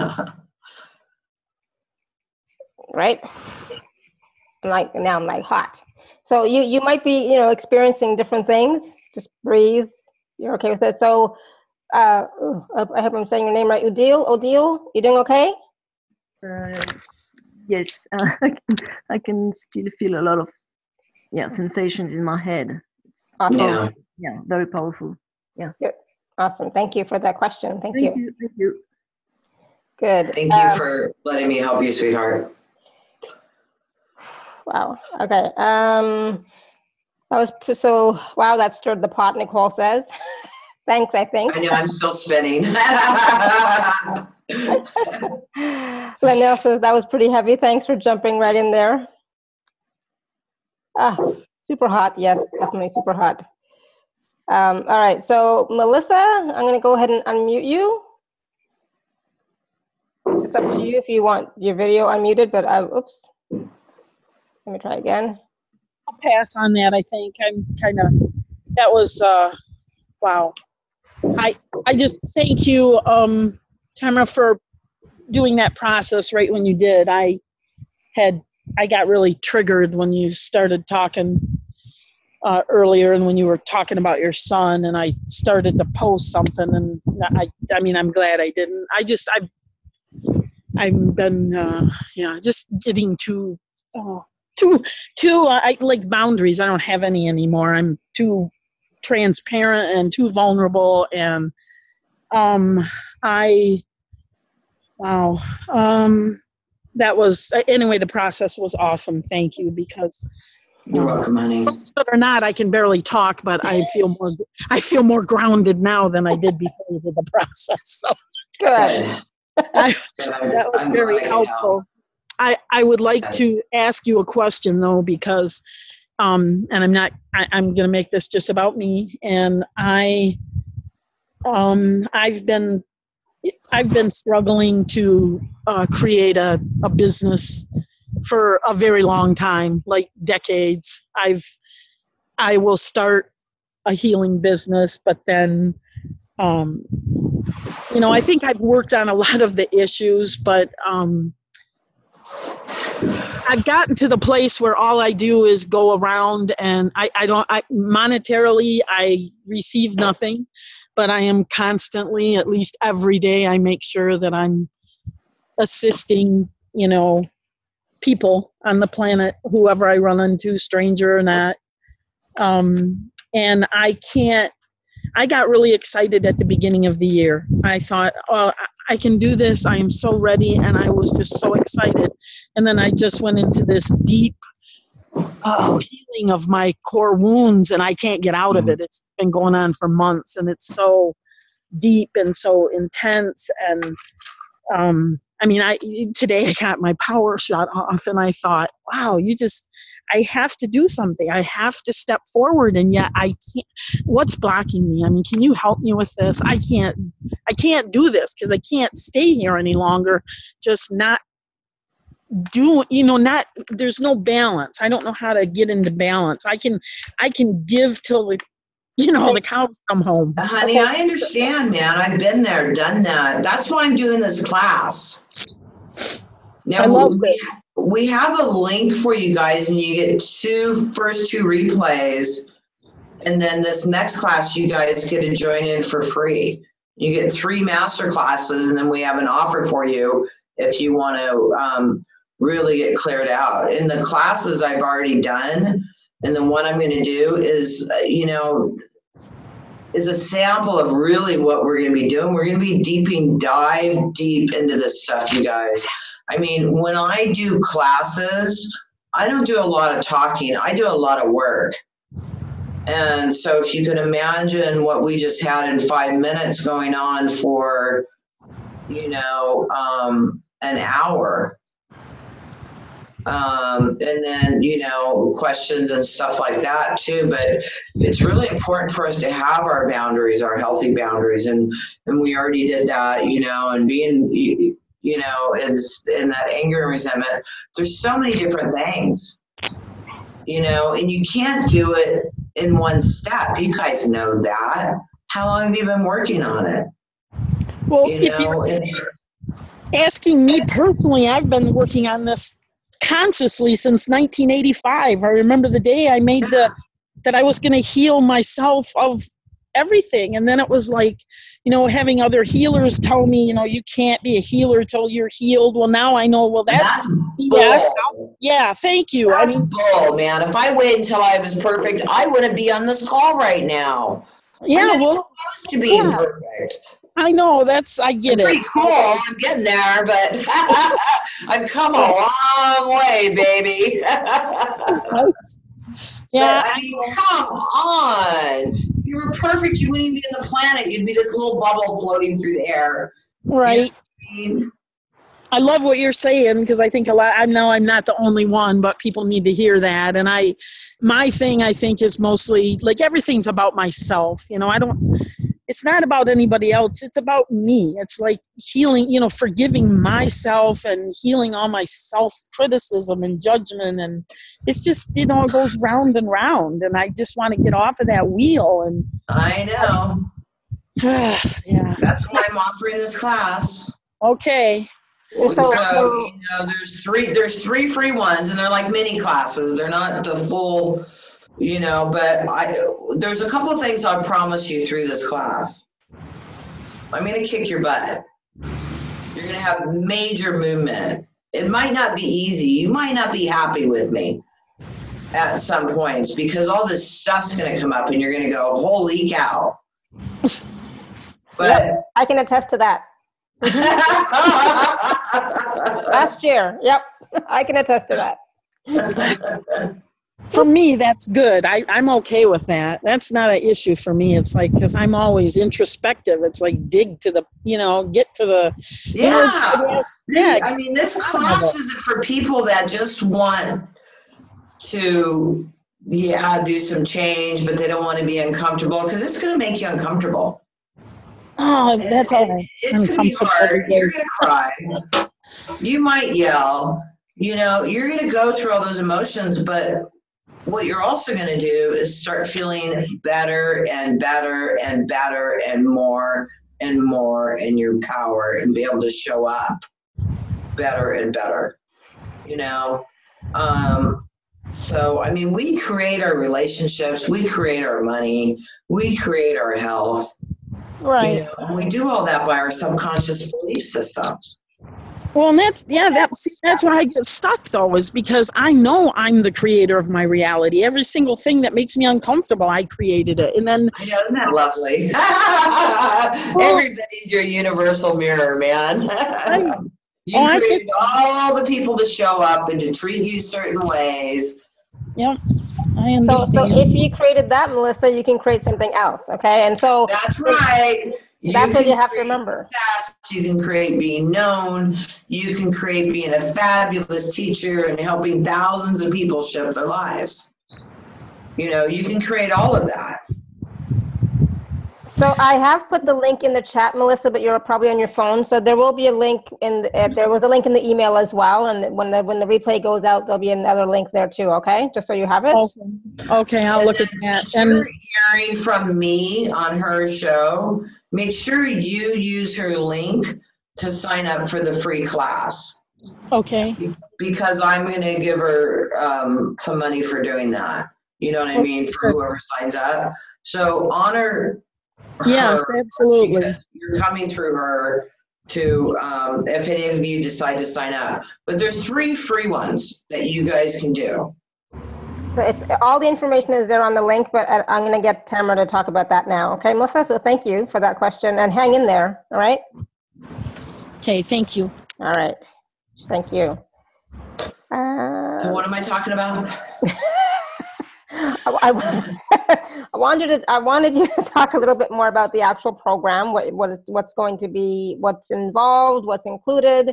Right? I'm like, now I'm like hot. So you, you might be, you know, experiencing different things. Just breathe. You're okay with it. So uh, I hope I'm saying your name right. Odile, Odile, you doing okay? Uh, yes, uh, I, can, I can still feel a lot of yeah sensations in my head. Awesome. Yeah. Yeah, very powerful. Yeah. Good. Awesome. Thank you for that question. Thank, Thank you. you. Thank you. Good. Thank you Um, for letting me help you, sweetheart. Wow. Okay. Um, that was pr- so. Wow, that stirred the pot. Nicole says. Thanks. I think. I know I'm still spinning. Linnell says that was pretty heavy. Thanks for jumping right in there. Ah, super hot. Yes, definitely super hot. Um, all right. So Melissa, I'm going to go ahead and unmute you. It's up to you if you want your video unmuted, but I, oops. Let me try again. I'll pass on that. I think I'm kind of, that was, uh, wow. I, I just thank you, um, Tamara, for doing that process right when you did. I had, I got really triggered when you started talking uh, earlier and when you were talking about your son and I started to post something and I, I mean, I'm glad I didn't. I just, I've, I've been, uh, yeah, just getting too, oh, too, too, uh, I like boundaries. I don't have any anymore. I'm too transparent and too vulnerable. And, um, I, wow. Um, that was, anyway, the process was awesome. Thank you. Because You're welcome, honey. or not, I can barely talk, but I feel more, I feel more grounded now than I did before we did the process. So Good. I, that was very helpful. I, I would like to ask you a question though, because, um, and I'm not, I, I'm going to make this just about me. And I, um, I've been, I've been struggling to uh, create a, a business for a very long time, like decades. I've, I will start a healing business, but then, um, you know, I think I've worked on a lot of the issues, but, um, I've gotten to the place where all I do is go around and I, I don't, I, monetarily, I receive nothing, but I am constantly, at least every day, I make sure that I'm assisting, you know, people on the planet, whoever I run into, stranger or not. Um, and I can't, I got really excited at the beginning of the year. I thought, oh, I can do this. I am so ready. And I was just so excited. And then I just went into this deep uh, healing of my core wounds and I can't get out of it. It's been going on for months and it's so deep and so intense. And um, I mean, I today I got my power shut off and I thought, wow, you just, I have to do something. I have to step forward. And yet I can't, what's blocking me? I mean, can you help me with this? I can't, I can't do this because I can't stay here any longer. Just not do, you know, not, there's no balance. I don't know how to get into balance. I can, I can give till the, you know, the cows come home. Honey, I understand, man. I've been there, done that. That's why I'm doing this class. Now, I love we, this. We have a link for you guys, and you get two first two replays, and then this next class you guys get to join in for free. You get three master classes, and then we have an offer for you if you want to um, really get cleared out. In the classes I've already done, and the one I'm going to do is, uh, you know, is a sample of really what we're going to be doing. We're going to be deeping, dive deep into this stuff, you guys. I mean, when I do classes, I don't do a lot of talking. I do a lot of work. And so if you can imagine what we just had in five minutes going on for, you know, um, an hour. Um, and then, you know, questions and stuff like that too. But it's really important for us to have our boundaries, our healthy boundaries. And, and we already did that, you know, and being, you know, is in that anger and resentment. There's so many different things, you know, and you can't do it in one step. You guys know that. How long have you been working on it? Well, you if know, you're and, asking me personally, I've been working on this consciously since nineteen eighty-five. I remember the day I made the that I was going to heal myself of everything, and then it was like, you know, having other healers tell me, you know, you can't be a healer till you're healed. Well, now I know. Well, that's, that's yes, bull. yeah. Thank you. That's I mean, bull, man. If I waited until I was perfect, I wouldn't be on this call right now. yeah. I'm not Well, even close to being yeah. perfect. I know that's. I get I'm pretty it. cool. I'm getting there, but I've come a long way, baby. Right? Yeah, Yeah. but, I mean, come on. If you were perfect, you wouldn't even be in the planet. You'd be this little bubble floating through the air. Right. You know what I mean? I love what you're saying, because I think a lot, I know I'm not the only one, but people need to hear that. And I, my thing, I think, is mostly like everything's about myself. You know, I don't, it's not about anybody else. It's about me. It's like healing, you know, forgiving myself and healing all my self-criticism and judgment. And it's just, you know, it goes round and round. And I just want to get off of that wheel. And I know. yeah. That's why I'm offering this class. Okay. So, So, so you know, there's three, there's three free ones, and they're like mini classes. They're not the full, you know, but I, there's a couple of things I promise you through this class. I'm going to kick your butt. You're going to have major movement. It might not be easy. You might not be happy with me at some points, because all this stuff's going to come up and you're going to go, holy cow. But yep, I can attest to that. Last year, yep, I can attest to that. For me, that's good. I, I'm okay with that. That's not an issue for me. It's like, because I'm always introspective. It's like dig to the, you know, get to the. yeah. You know, yeah. I mean, this class isn't for people that just want to, yeah, do some change, but they don't want to be uncomfortable, because it's going to make you uncomfortable. Oh, that's all right. It's going to be hard. You're going to cry. You might yell. You know, you're going to go through all those emotions, but what you're also going to do is start feeling better and better and better and more and more in your power, and be able to show up better and better, you know? Um, so, I mean, we create our relationships, we create our money, we create our health. Right. You know, and we do all that by our subconscious belief systems. Well, and that's, yeah, that's, that's why I get stuck, though, is because I know I'm the creator of my reality. Every single thing that makes me uncomfortable, I created it. And then. I know, isn't that lovely? Everybody's your universal mirror, man. You oh, created all the people to show up and to treat you certain ways. Yep. I So, understand. so if you created that, Melissa, you can create something else, okay? And so that's right. You that's what you have to create remember. success, you can create being known. You can create being a fabulous teacher and helping thousands of people shift their lives. You know, you can create all of that. So I have put the link in the chat, Melissa, but you're probably on your phone. So there will be a link in. The, uh, there was a link in the email as well, and when the when the replay goes out, there'll be another link there too. Okay, just so you have it. Okay, okay I'll and look at that. And you're hearing from me on her show, make sure you use her link to sign up for the free class. Okay. Because I'm going to give her um, some money for doing that. You know what I mean? For whoever signs up. So honor. Yes, her, absolutely. you're coming through her, to, um, if any of you decide to sign up. But there's three free ones that you guys can do. So it's all the information is there on the link, but I- I'm going to get Tamara to talk about that now. Okay, Melissa. So thank you for that question, and hang in there. All right. Okay, thank you. All right. Thank you. Uh, So what am I talking about? I, I, I wanted to, I wanted you to talk a little bit more about the actual program. What what is what's going to be, what's involved, what's included.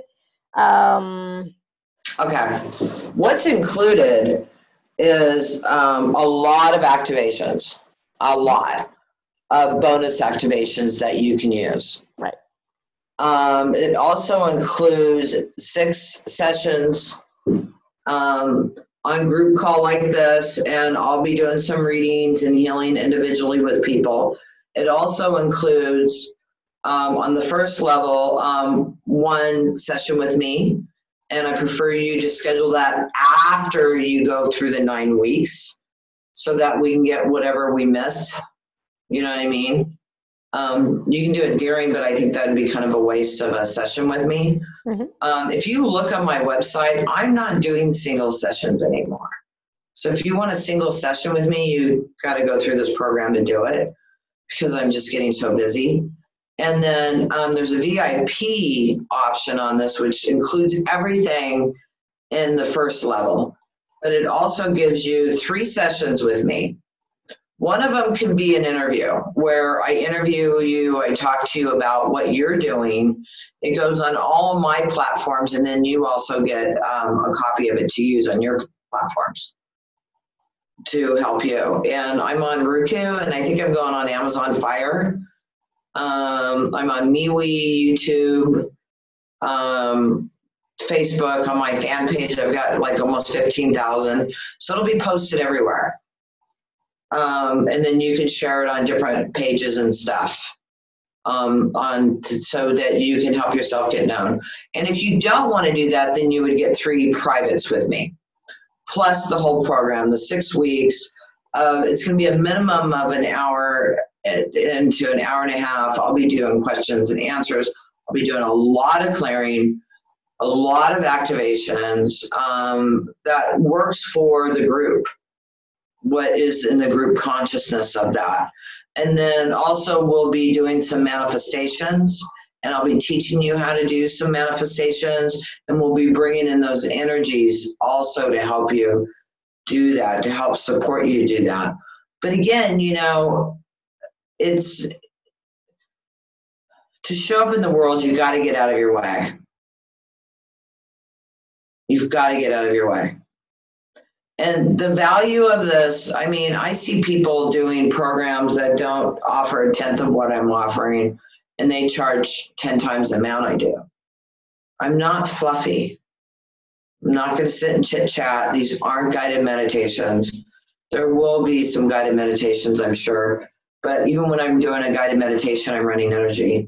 Um, Okay. What's included is um, a lot of activations, a lot of bonus activations that you can use. right. Um, it also includes six sessions um, on group call like this, and I'll be doing some readings and healing individually with people. It also includes um, on the first level, um, one session with me, and I prefer you to schedule that after you go through the nine weeks so that we can get whatever we missed. You know what I mean? Um, you can do it during, but I think that'd be kind of a waste of a session with me. Mm-hmm. Um, if you look on my website, I'm not doing single sessions anymore. So if you want a single session with me, you got to go through this program to do it because I'm just getting so busy. And then um, there's a V I P option on this, which includes everything in the first level, but it also gives you three sessions with me. One of them can be an interview where I interview you, I talk to you about what you're doing. It goes on all my platforms, and then you also get um, a copy of it to use on your platforms to help you. And I'm on Roku, and I think I'm going on Amazon Fire. Um, I'm on MeWe, YouTube, um, Facebook. On my fan page, I've got like almost fifteen thousand. So it'll be posted everywhere. Um, and then you can share it on different pages and stuff um, on to, so that you can help yourself get known. And if you don't want to do that, then you would get three privates with me, plus the whole program, the six weeks. Uh, it's going to be a minimum of an hour into an hour and a half. I'll be doing questions and answers. I'll be doing a lot of clearing, a lot of activations um, that works for the group. What is in the group consciousness of that. And then also we'll be doing some manifestations, and I'll be teaching you how to do some manifestations, and we'll be bringing in those energies also to help you do that, to help support you do that. But again, you know, it's to show up in the world, you got to get out of your way. You've got to get out of your way. And the value of this, I mean, I see people doing programs that don't offer a tenth of what I'm offering, and they charge ten times the amount I do. I'm not fluffy. I'm not going to sit and chit chat. These aren't guided meditations. There will be some guided meditations, I'm sure. But even when I'm doing a guided meditation, I'm running energy.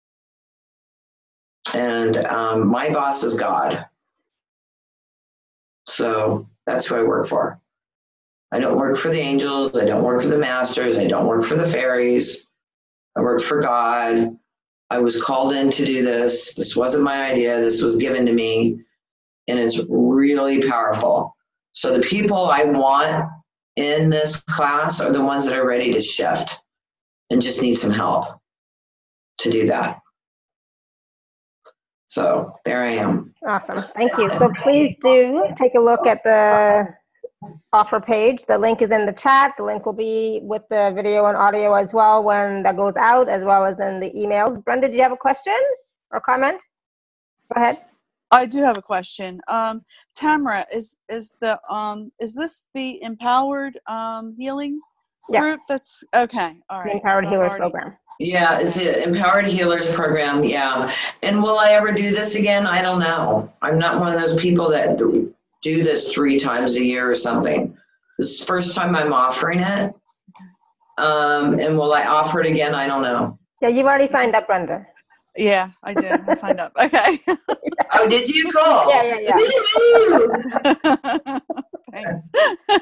And um, my boss is God. So that's who I work for. I don't work for the angels. I don't work for the masters. I don't work for the fairies. I work for God. I was called in to do this. This wasn't my idea. This was given to me. And it's really powerful. So the people I want in this class are the ones that are ready to shift and just need some help to do that. So there I am. Awesome. Thank you. So please do take a look at the offer page. The link is in the chat. The link will be with the video and audio as well when that goes out, as well as in the emails. Brenda, do you have a question or comment? Go ahead. I do have a question. Um, Tamara, is is the um is this the Empowered um Healing Yeah. group? That's okay. All right. The Empowered So Healers already, Program. Yeah, it's the Empowered Healers Program, yeah. And will I ever do this again? I don't know. I'm not one of those people that do this three times a year or something. This is the first time I'm offering it. Um, and will I offer it again? I don't know. Yeah, you've already signed up, Brenda. Yeah, I did. I signed up. Okay. Oh, did you? Cool. Yeah, yeah, yeah. Thanks.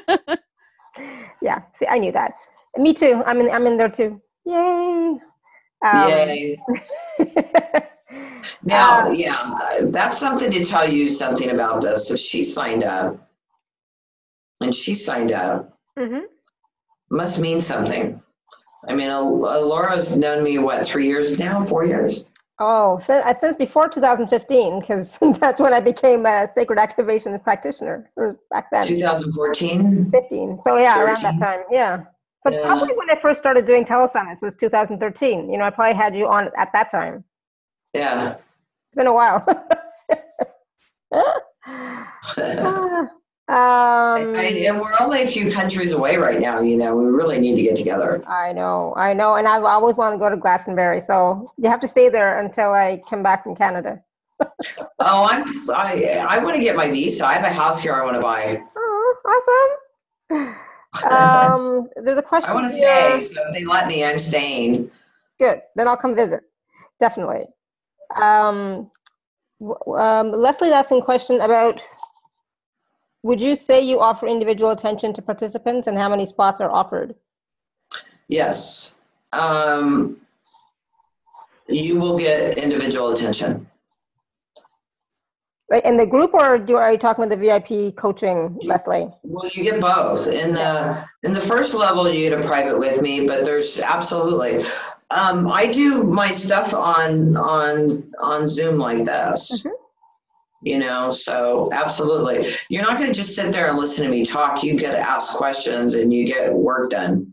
Yeah, see, I knew that. Me too. I'm in, I'm in there too. Yay. Um, Yay. Now, Uh, yeah, uh, that's something to tell you something about this. If she signed up and she signed up, mhm. must mean something. I mean, uh, Laura's known me, what, three years now, four years? Oh, since, uh, since before two thousand fifteen, because that's when I became a sacred activation practitioner. It was back then, twenty fourteen, fifteen. So yeah, around that thirteen. time, yeah. So Yeah. probably when I first started doing telesummits was two thousand thirteen. You know, I probably had you on at that time. Yeah. It's been a while. um, I, and we're only a few countries away right now, you know, we really need to get together. I know, I know, and I've always wanted to go to Glastonbury, so you have to stay there until I come back from Canada. Oh, I'm, I, I want to get my visa. I have a house here I want to buy. Oh, awesome. Um, there's a question I want to here. stay, so if they let me, I'm staying. Good, then I'll come visit, definitely. Um, w- um, Leslie's asking a question about, would you say you offer individual attention to participants, and how many spots are offered? Yes. Um, you will get individual attention. Like in the group, or do, are you talking about the V I P coaching, Leslie? Well, you get both. In the in the first level, you get a private with me, but there's absolutely. Um, I do my stuff on on on Zoom like this. Mm-hmm. You know, so absolutely. You're not going to just sit there and listen to me talk. You get to ask questions and you get work done.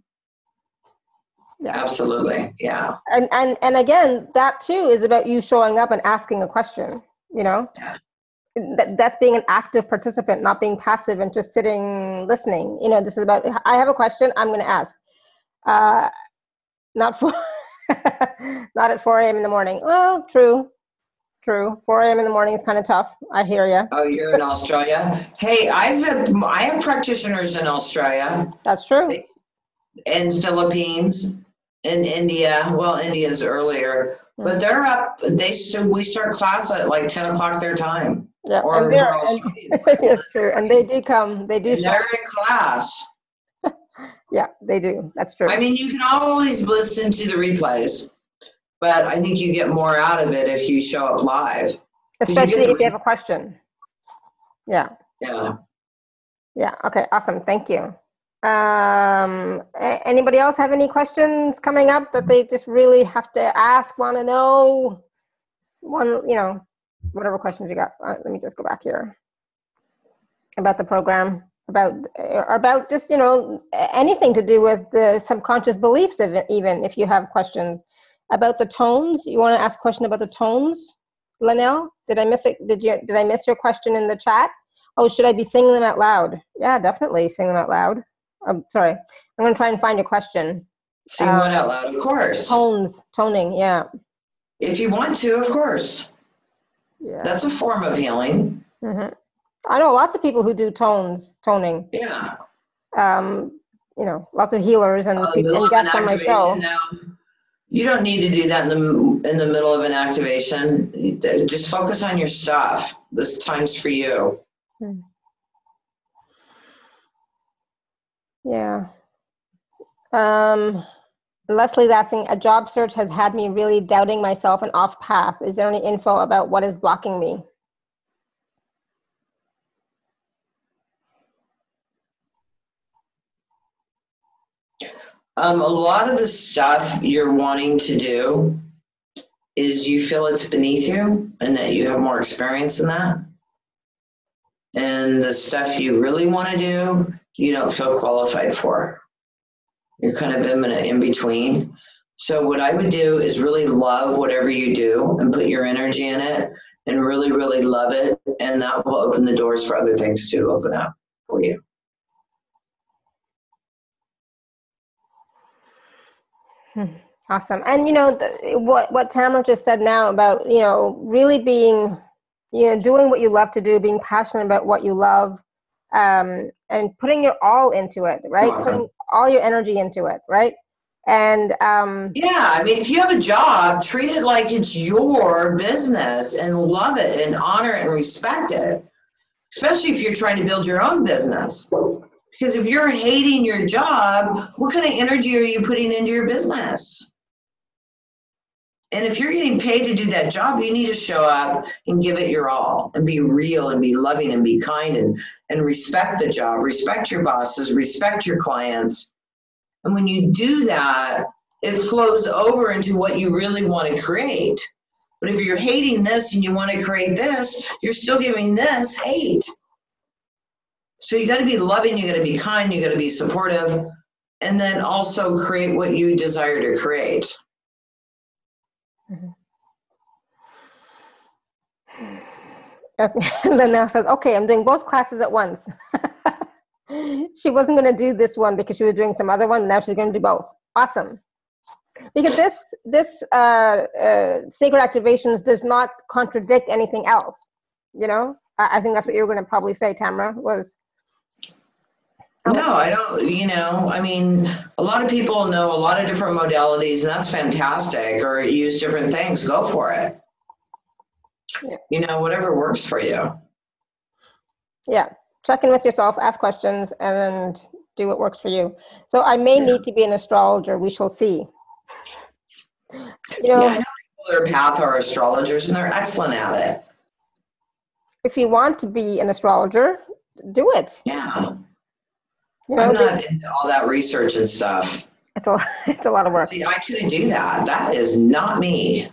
Yeah. Absolutely. Yeah. And and and again, that too is about you showing up and asking a question. You know. Yeah. That, that's being an active participant, not being passive and just sitting listening. You know, this is about, I have a question, I'm going to ask. Uh, not for, not at four a.m. in the morning. Well, true, true. four a.m. in the morning is kind of tough. I hear you. Oh, you're in Australia? Hey, I've had, I have practitioners in Australia. That's true. In Philippines, in India. Well, India's earlier, mm-hmm. but they're up. They so we start class at like ten o'clock their time. Yeah, or and they're, and, it's true, and they do come. They do. And they're in class. Yeah, they do. That's true. I mean, you can always listen to the replays, but I think you get more out of it if you show up live. Especially you if you have a question. Yeah. Yeah. Yeah. Okay. Awesome. Thank you. Um, anybody else have any questions coming up that they just really have to ask, want to know? One, you know, whatever questions you got. Uh, let me just go back here. About the program, about, about just, you know, anything to do with the subconscious beliefs of it, even if you have questions. About the tones, you want to ask a question about the tones, Linnell? Did I miss it? Did you, did I miss your question in the chat? Oh, should I be singing them out loud? Yeah, definitely sing them out loud. I'm sorry. I'm going to try and find a question. Sing um, what out loud? Of course. Tones, toning, yeah. If you want to, of course. Yeah. That's a form of healing. Mm-hmm. I know lots of people who do tones, toning. Yeah. Um, you know, lots of healers and, uh, people, and guests on my show. Now, you don't need to do that in the in the middle of an activation. Just focus on your stuff. This time's for you. Hmm. Yeah. Um, Leslie's asking, a job search has had me really doubting myself and off path. Is there any info about what is blocking me? Um, a lot of the stuff you're wanting to do is you feel it's beneath you and that you have more experience in that. And the stuff you really want to do, you don't feel qualified for. You're kind of in, in between. So what I would do is really love whatever you do and put your energy in it and really, really love it. And that will open the doors for other things to open up for you. Awesome. And, you know, the, what, what Tamara just said now about, you know, really being, you know, doing what you love to do, being passionate about what you love, um, and putting your all into it, right? Awesome. Putting all your energy into it, right? And um, yeah, I mean, if you have a job, treat it like it's your business and love it and honor it and respect it, especially if you're trying to build your own business. Because if you're hating your job, what kind of energy are you putting into your business? And if you're getting paid to do that job, you need to show up and give it your all and be real and be loving and be kind and, and respect the job, respect your bosses, respect your clients. And when you do that, it flows over into what you really want to create. But if you're hating this and you want to create this, you're still giving this hate. So you got to be loving, you got to be kind, you got to be supportive, and then also create what you desire to create. Mm-hmm. Okay. And then Nell says, okay, I'm doing both classes at once. She wasn't going to do this one because she was doing some other one. Now she's going to do both. Awesome. Because this this uh, uh, sacred activations does not contradict anything else. You know, I, I think that's what you were going to probably say, Tamara, was. No, I don't, you know, I mean, a lot of people know a lot of different modalities, and that's fantastic, or use different things. Go for it. Yeah. You know, whatever works for you. Yeah. Check in with yourself, ask questions, and then do what works for you. So I may Yeah. need to be an astrologer. We shall see. You know, Yeah, I know people that are path or astrologers, and they're excellent at it. if you want to be an astrologer, do it. Yeah. You know, I'm they- not into all that research and stuff. it's a it's a lot of work. See, I couldn't do that. That is not me.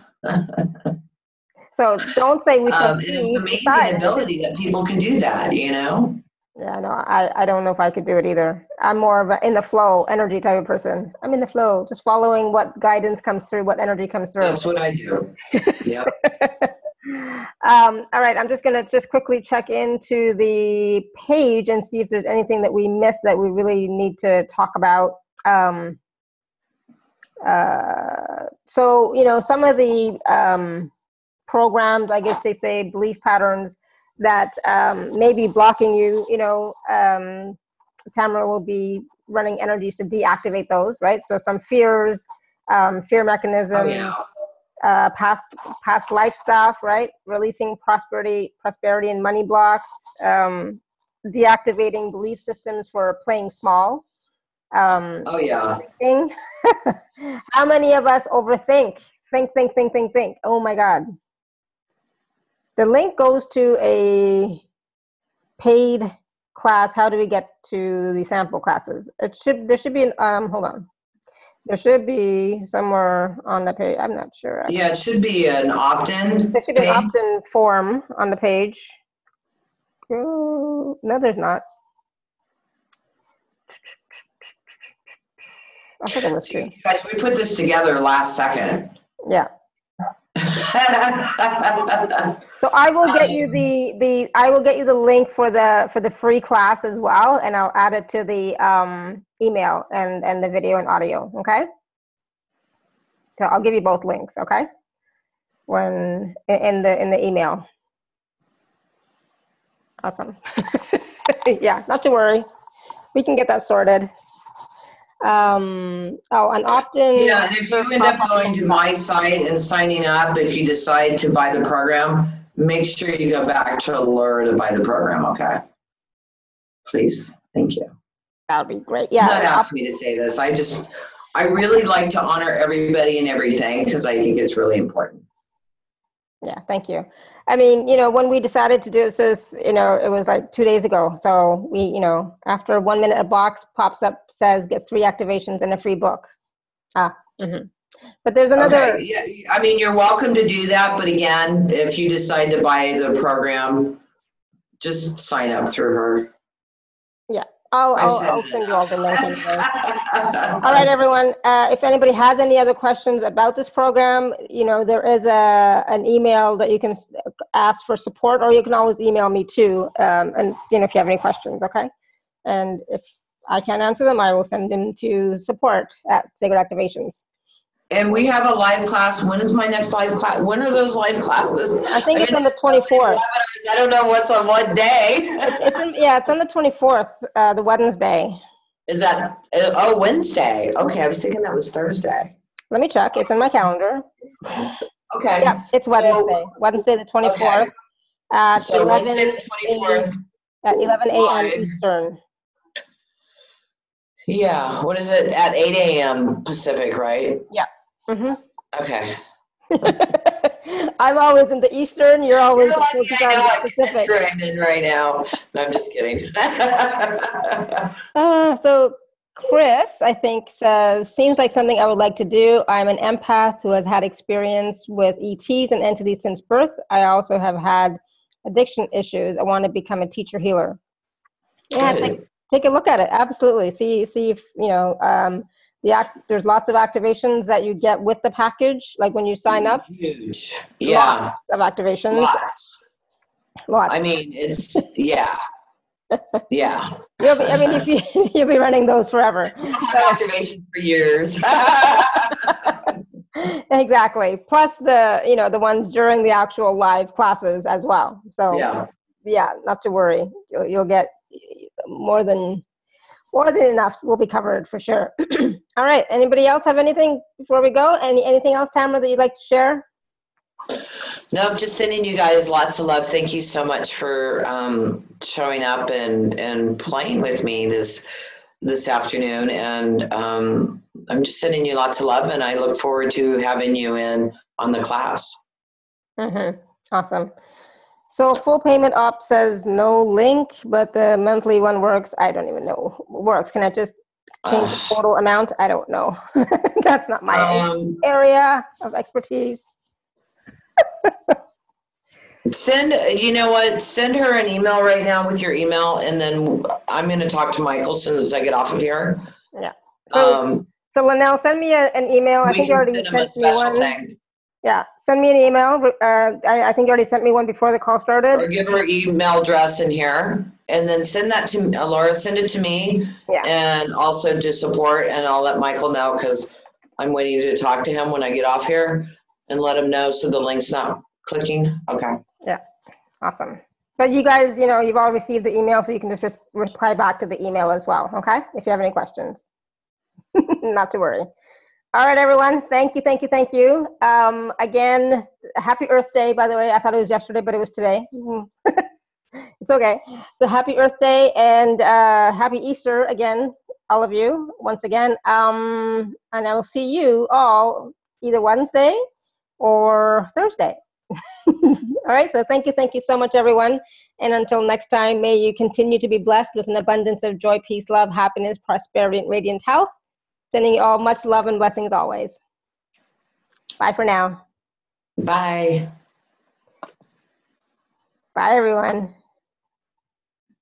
So don't say we shall Um, and see. it's amazing decide. ability that people can do that, you know? Yeah, no, I, I don't know if I could do it either. I'm more of a in the flow energy type of person. I'm in the flow, just following what guidance comes through, what energy comes through. That's what I do. Yeah. um, all right, I'm just going to just quickly check into the page and see if there's anything that we missed that we really need to talk about. Um, uh, so, you know, some of the um, programs, I guess they say belief patterns that um, may be blocking you, you know, um, Tamara will be running energies to deactivate those, right? So some fears, um, fear mechanisms, Oh, yeah. uh, past past life stuff, right? Releasing prosperity, prosperity and money blocks, um, deactivating belief systems for playing small. Um, Oh, yeah. Thing. How many of us overthink? Think, think, think, think, think. Oh my God. The link goes to a paid class. How do we get to the sample classes? It should, there should be an, um, hold on. There should be somewhere on the page. I'm not sure. Yeah, it should be an opt-in There should be an page. opt-in form on the page. Oh, no, there's not. I thought there was two. Guys, we put this together last second. Yeah. So I will get you the the I will get you the link for the for the free class as well, and I'll add it to the um, email and and the video and audio. Okay. So I'll give you both links. Okay. When in the in the email. Awesome. Yeah, not to worry. We can get that sorted. Um, oh, an opt-in. Yeah, and if you end up going to my site and signing up, if you decide to buy the program, make sure you go back to Allure to buy the program, okay? Please, thank you. That would be great. Do Yeah. not ask me to say this. I just, I really like to honor everybody and everything because I think it's really important. Yeah, thank you. I mean, you know, when we decided to do this, is, you know, it was like two days ago. So we, you know, after one minute, a box pops up, says get three activations and a free book. Ah, mm-hmm. But there's another. Okay, yeah, I mean, you're welcome to do that. But again, if you decide to buy the program, just sign up through her. Yeah, I'll, I I'll, said I'll it send you all the link. enough. Anyway. All right, everyone. Uh, if anybody has any other questions about this program, you know, there is a an email that you can ask for support, or you can always email me too. Um, and you know, if you have any questions, okay. And if I can't answer them, I will send them to support at Sacred Activations. And we have a live class. When is my next live class? When are those live classes? I think I it's mean, on the twenty-fourth. I don't know what's on what day. It, it's in, yeah, it's on the twenty-fourth, uh, the Wednesday. Is that, uh, oh, Wednesday. Okay, I was thinking that was Thursday. Let me check. It's in my calendar. Okay. Yeah, it's Wednesday. So, Wednesday the twenty-fourth okay. at So eleven Wednesday the twenty-fourth. at eleven a.m. Live. Eastern. Yeah, what is it? At eight a.m. Pacific, right? Yeah. Mm-hmm. Okay. I'm always in the Eastern. You're always You're lucky focused I on know the what Pacific. country I'm in right now. No, I'm just kidding. Uh, so Chris, I think, says, seems like something I would like to do. I'm an empath who has had experience with E Ts and entities since birth. I also have had addiction issues. I want to become a teacher healer. Yeah, take, take a look at it. Absolutely. See, see if, you know, um, the act, there's lots of activations that you get with the package. Like when you sign up, Huge. Yeah. lots of activations. Lots. Lots. I mean, it's, yeah. Yeah. You'll be, I mean, if you, you'll be running those forever. So, activation for years. Exactly. Plus the, you know, the ones during the actual live classes as well. So yeah, yeah, not to worry. You'll, you'll get more than, more than enough will be covered for sure. All right. Anybody else have anything before we go? Any, anything else, Tamara, that you'd like to share? No, just sending you guys lots of love. Thank you so much for um, showing up and, and playing with me this this afternoon. And um, I'm just sending you lots of love, and I look forward to having you in on the class. Mm-hmm. Awesome. So full payment opt says no link, but the monthly one works. I don't even know works. Can I just change uh, the total amount? I don't know. That's not my um, area of expertise. Send, you know what, send her an email right now with your email, and then I'm going to talk to Michael as soon as I get off of here. Yeah. So, um, so Linnell, send me a, an email. I think you already sent me one. Thing. Yeah, send me an email. Uh, I, I think you already sent me one before the call started. Or give her email address in here, and then send that to uh, Laura, send it to me, yeah. And also to support, and I'll let Michael know, because I'm waiting to talk to him when I get off here, and let him know so the link's not clicking. Okay. Yeah, awesome. But you guys, you know, you've all received the email, so you can just res- reply back to the email as well, okay? If you have any questions. Not to worry. All right, everyone. Thank you, thank you, thank you. Um, again, happy Earth Day, by the way. I thought it was yesterday, but it was today. It's okay. So happy Earth Day, and uh, happy Easter again, all of you, once again. Um, and I will see you all either Wednesday or Thursday. All right, so thank you, thank you so much, everyone. And until next time, may you continue to be blessed with an abundance of joy, peace, love, happiness, prosperity, and radiant health. Sending you all much love and blessings always. Bye for now. Bye. Bye, everyone.